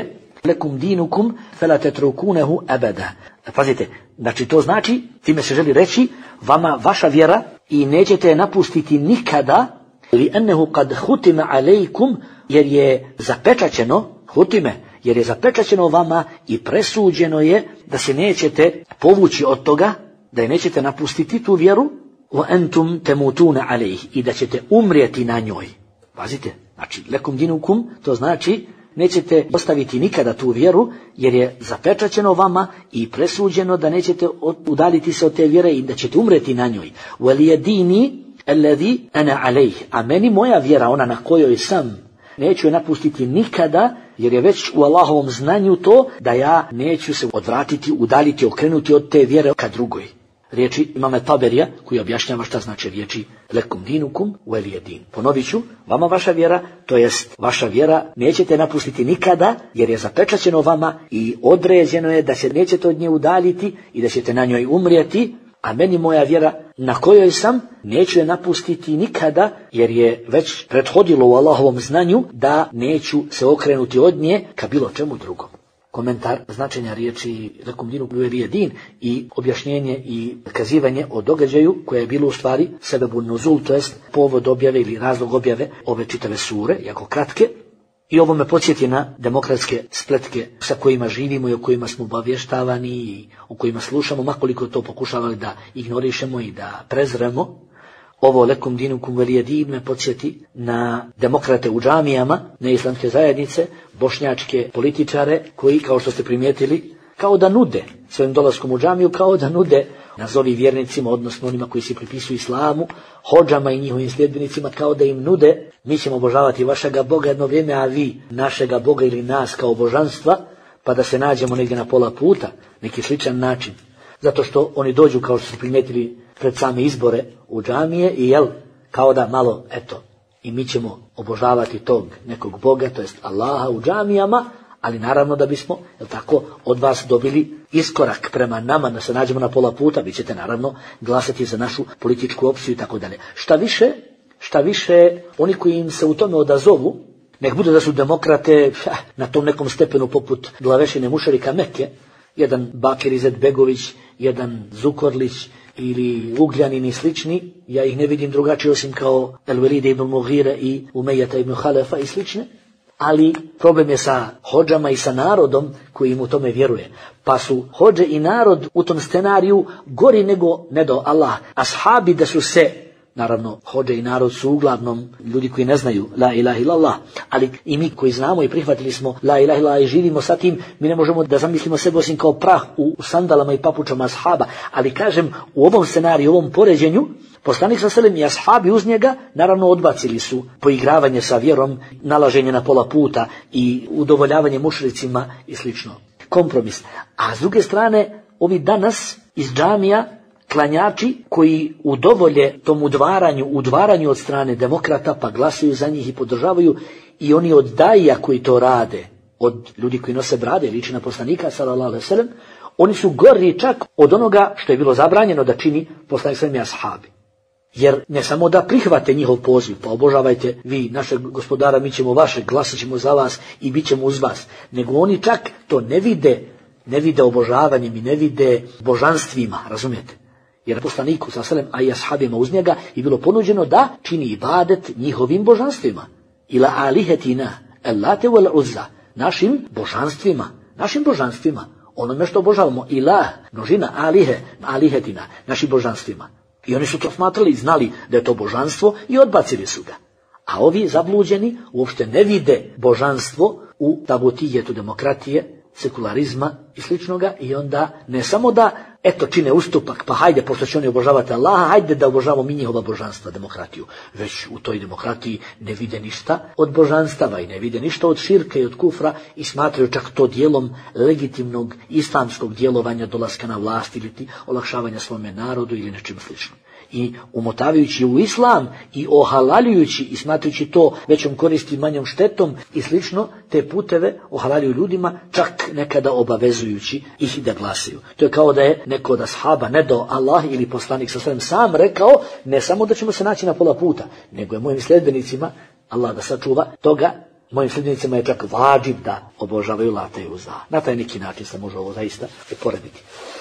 lekum dinukum fela tetrukunehu abada. Pazite, znači to znači, time se želi reći, vama vaša vjera i nećete je napustiti nikada, li ennehu kad hutime alejkum, jer je zapečaćeno, hutime, jer je zapečaćeno vama i presuđeno je da se nećete povući od toga, da je nećete napustiti tu vjeru, wa entum temutuna alejh, i da ćete umrijeti na njoj. Pazite, znači lekum dinukum, to znači nećete ostaviti nikada tu vjeru, jer je zapečaćeno vama i presuđeno da nećete udaliti se od te vjere i da ćete umreti na njoj. Waliya dini alladhi ana alejh, a meni moja vjera, ona na kojoj sam, neću je napustiti nikada, jer je već u Allahovom znanju to da ja neću se odvratiti, udaliti, okrenuti od te vjere ka drugoj. Riječi imama Taberija, koji objašnjava šta znači riječi lekum dinukum waliya din. Ponovit ću, vama vaša vjera, to jest vaša vjera nećete napustiti nikada, jer je zapečaćeno vama i određeno je da se nećete od nje udaljiti i da ćete na njoj umrijeti, a meni moja vjera na kojoj sam neću je napustiti nikada, jer je već prethodilo u Allahovom znanju da neću se okrenuti od nje ka bilo čemu drugom. Komentar značenja riječi lekum dinukum waliya din i objašnjenje i kazivanje o događaju koje je bilo u stvari sebebun nuzul, to jest povod objave ili razlog objave ove čitave sure, jako kratke. I ovo me podsjeti na demokratske spletke sa kojima živimo i o kojima smo obavještavani i o kojima slušamo, makoliko to pokušavali da ignorišemo i da prezremo. Ovo lekum dinukum waliya din me podsjeti na demokrate u džamijama, na islamske zajednice, bošnjačke političare koji, kao što ste primijetili, kao da nude svojim dolaskom u džamiju, kao da nude nazovi vjernicima, odnosno onima koji se pripisuju islamu, hodžama i njihovim sljedbenicima, kao da im nude, mi ćemo obožavati vašega Boga jedno vrijeme, a vi našega Boga ili nas kao božanstva, pa da se nađemo negdje na pola puta, neki sličan način. Zato što oni dođu, kao što su primijetili, pred same izbore u džamije i kao da malo, i mi ćemo obožavati tog nekog Boga, to jest Allaha u džamijama, ali naravno da bismo, od vas dobili iskorak prema nama, da se nađemo na pola puta, vi ćete naravno glasati za našu političku opciju i tako dalje. Šta više, oni koji im se u tome odazovu, nek bude da su demokrate na tom nekom stepenu poput glavešine Mušarika Mekke, jedan Bakir Izetbegović, jedan Zukorlić ili Ugljanin i slični, ja ih ne vidim drugačije osim kao El-Velide ibn Mughire i Umejata ibn Halefa i slične, ali problem je sa hodžama i sa narodom koji im u tome vjeruje. Pa su hodže i narod u tom scenariju gori nego ne do Allah. Ashabi da su se, naravno hodže i narod su uglavnom ljudi koji ne znaju la ilaha illallah, ali i mi koji znamo i prihvatili smo la ilaha illallah i živimo sa tim, mi ne možemo da zamislimo sebe osim kao prah u sandalama i papučama ashaba, ali kažem, u ovom scenariju, u ovom poređenju, poslanik sallallahu alejhi ve sellem i ashabi uz njega naravno odbacili su poigravanje sa vjerom, nalaženje na pola puta i udovoljavanje mušricima i slično. Kompromis. A s druge strane, ovi danas iz džamija klanjači koji udovolje tom udvaranju od strane demokrata, pa glasuju za njih i podržavaju, i oni od daija koji to rade, od ljudi koji nose brade, liči na poslanika sallallahu alejhi ve sellem, oni su gori čak od onoga što je bilo zabranjeno da čini poslanik sallallahu alejhi ve sellem i ashabi. Jer ne samo da prihvate njihov poziv, pa obožavajte vi našeg gospodara, mi ćemo vašeg, glasat ćemo za vas i bit ćemo uz vas, nego oni čak to ne vide obožavanjem i ne vide božanstvima, razumijete? Jer poslaniku sallallahu alejhi ve sellem, a i ashabima uz njega, je bilo ponuđeno da čini ibadet njihovim božanstvima. Ila alihetina, Allate wal Uzza, našim božanstvima, onome što obožavamo, ilah, množina, alihetina, našim božanstvima. I oni su to smatrali i znali da je to božanstvo i odbacili su ga. A ovi zabluđeni uopšte ne vide božanstvo u tabutijetu demokratije, sekularizma i sličnoga, i onda ne samo da čine ustupak, pa hajde, pošto će oni obožavati Allaha, hajde da obožavamo mi njihova božanstva, demokratiju. Već u toj demokratiji ne vide ništa od božanstava i ne vide ništa od širka i od kufra i smatraju čak to dijelom legitimnog islamskog djelovanja, dolaska na vlast ili olakšavanja svome narodu ili nečim sličnom. I umotavajući u islam i ohalaljujući i smatrujući to većom koristi, manjom štetom i slično, te puteve ohalaljuju ljudima, čak nekada obavezujući ih da glasaju. To je kao da je neko od ashaba, ne do Allah ili poslanik sallallahu alejhi ve sellem sam rekao, ne samo da ćemo se naći na pola puta, nego je mojim sljedbenicima, Allah da sačuva toga, Mojim sljedbenicima je čak vađib da obožavaju Lata i Uzza. Na taj neki način se može ovo zaista uporediti.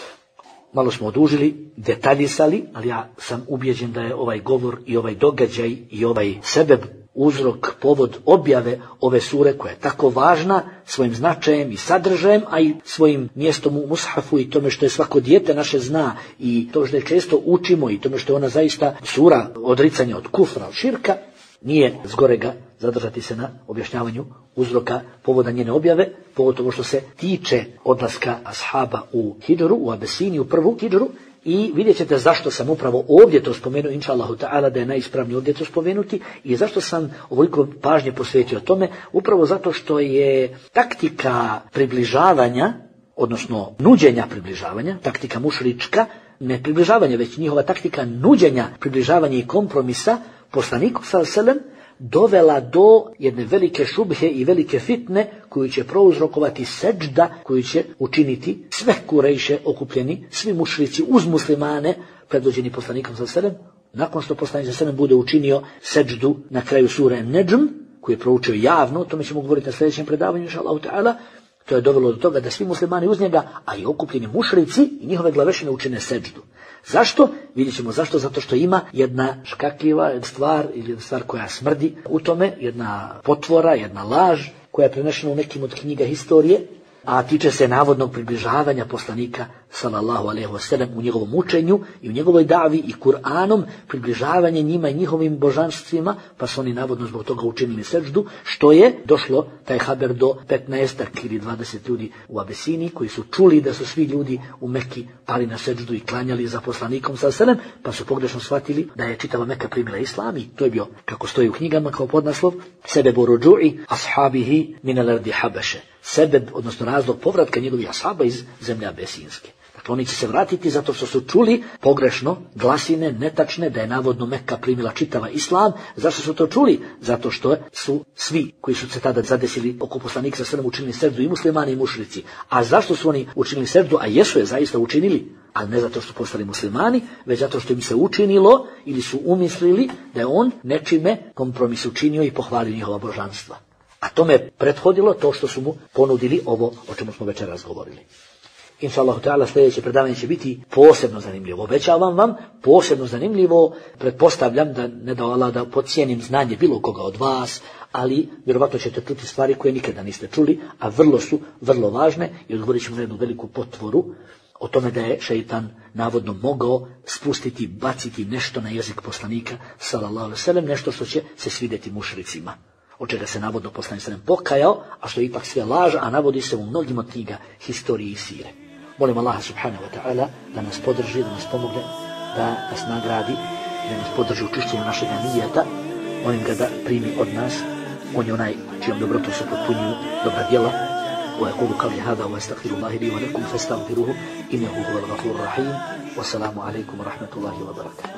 Malo smo odužili, detaljisali, ali ja sam ubijeđen da je ovaj govor i ovaj događaj i ovaj sebeb, uzrok, povod objave ove sure koja je tako važna svojim značajem i sadržajem, a i svojim mjestom u mushafu i tome što je svako dijete naše zna i to što je često učimo i tome što je ona zaista sura odricanja od kufra, od širka, nije zgorega zadržati se na objašnjavanju uzroka povoda njene objave, pogotovo što se tiče odlaska ashaba u hidžru, u Abesiniju, prvu hidžru, i vidjet ćete zašto sam upravo ovdje to spomenuo, inša Allahu ta'ala, da je najispravnije ovdje to spomenuti, i zašto sam ovoliko pažnje posvetio tome, upravo zato što je taktika približavanja, odnosno nuđenja približavanja, taktika mušrička, ne približavanja, već njihova taktika nuđenja, približavanja i kompromisa poslaniku sallallahu alejhi ve sellem dovela do jedne velike šubhe i velike fitne koju će prouzrokovati seđda, koju će učiniti sve Kurejše okupljeni, svi mušrici uz muslimane predvođeni poslanikom sallallahu alejhi ve sellem. Nakon što poslanik sallallahu alejhi ve sellem bude učinio seđdu na kraju sure Nedžm, koju je proučio javno, o tome ćemo govoriti na sljedećem predavanju inša Allahu ta'ala, to je dovelo do toga da svi muslimani uz njega, a i okupljeni mušrici i njihove glavešine učine seđdu. Zašto? Vidjet ćemo zašto. Zato što ima jedna škakljiva stvar ili jedna stvar koja smrdi u tome, jedna potvora, jedna laž koja je prenešena u nekim od knjiga historije, a tiče se navodnog približavanja poslanika sallallahu alejhi ve sellem u njegovom učenju i u njegovoj davi i Kur'anom, približavanje njima i njihovim božanstvima, pa su oni navodno zbog toga učinili seđdu, što je došlo taj haber do 15 ili 20 ljudi u Abesiniji koji su čuli da su svi ljudi u Mekki pali na seđdu i klanjali za poslanikom sallallahu alejhi ve sellem, pa su pogrešno shvatili da je čitava Mekka primila islam, i to je bio, kako stoji u knjigama kao podnaslov, sebebu ruđu'i ashabihi min al-ardi Habaše, sebeb, odnosno razlog povratka njegovih ashaba iz zemlje Abesinske. Dakle, oni će se vratiti zato što su čuli pogrešno glasine, netačne, da je navodno Mekka primila čitava islam. Zašto su to čuli? Zato što su svi koji su se tada zadesili oko poslanika sallallahu alejhi ve sellem učinili seđdu, i muslimani i mušrici. A zašto su oni učinili seđdu? A jesu je zaista učinili, ali ne zato što su postali muslimani, već zato što im se učinilo ili su umislili da je on nečime kompromis učinio i pohvalio njihova božanstva. A tome je prethodilo to što su mu ponudili ovo o čemu smo večeras govorili. Inša Allahu ta'ala, sljedeće predavanje će biti posebno zanimljivo. Obećavam vam, posebno zanimljivo. Pretpostavljam da ne dao Allah da podcijenim znanje bilo koga od vas, ali vjerovatno ćete čuti stvari koje nikada niste čuli, a vrlo važne, i odgovorit ćemo na jednu veliku potvoru o tome da je šeitan navodno mogao spustiti, baciti nešto na jezik poslanika sallallahu alejhi ve sellem, nešto što će se svidjeti mušricima, od čega se navodno poslanik sallallahu alejhi ve sellem pokajao, a što je ipak sve laž, a navodi se u mnogim od knjiga historije i sire. Molim Allaha subhanahu wa ta'ala da nas podrži, da nas pomogne, da nas nagradi, da nas podrži u čišćenju našeg nijeta. Molim ga da primi od nas. On je onaj čijom dobrotom se potpunjuju dobra djela. وأقول قولي هذا وأستغفر الله لي ولكم فاستغفروه إنه هو الغفور الرحيم. والسلام عليكم ورحمة الله وبركاته.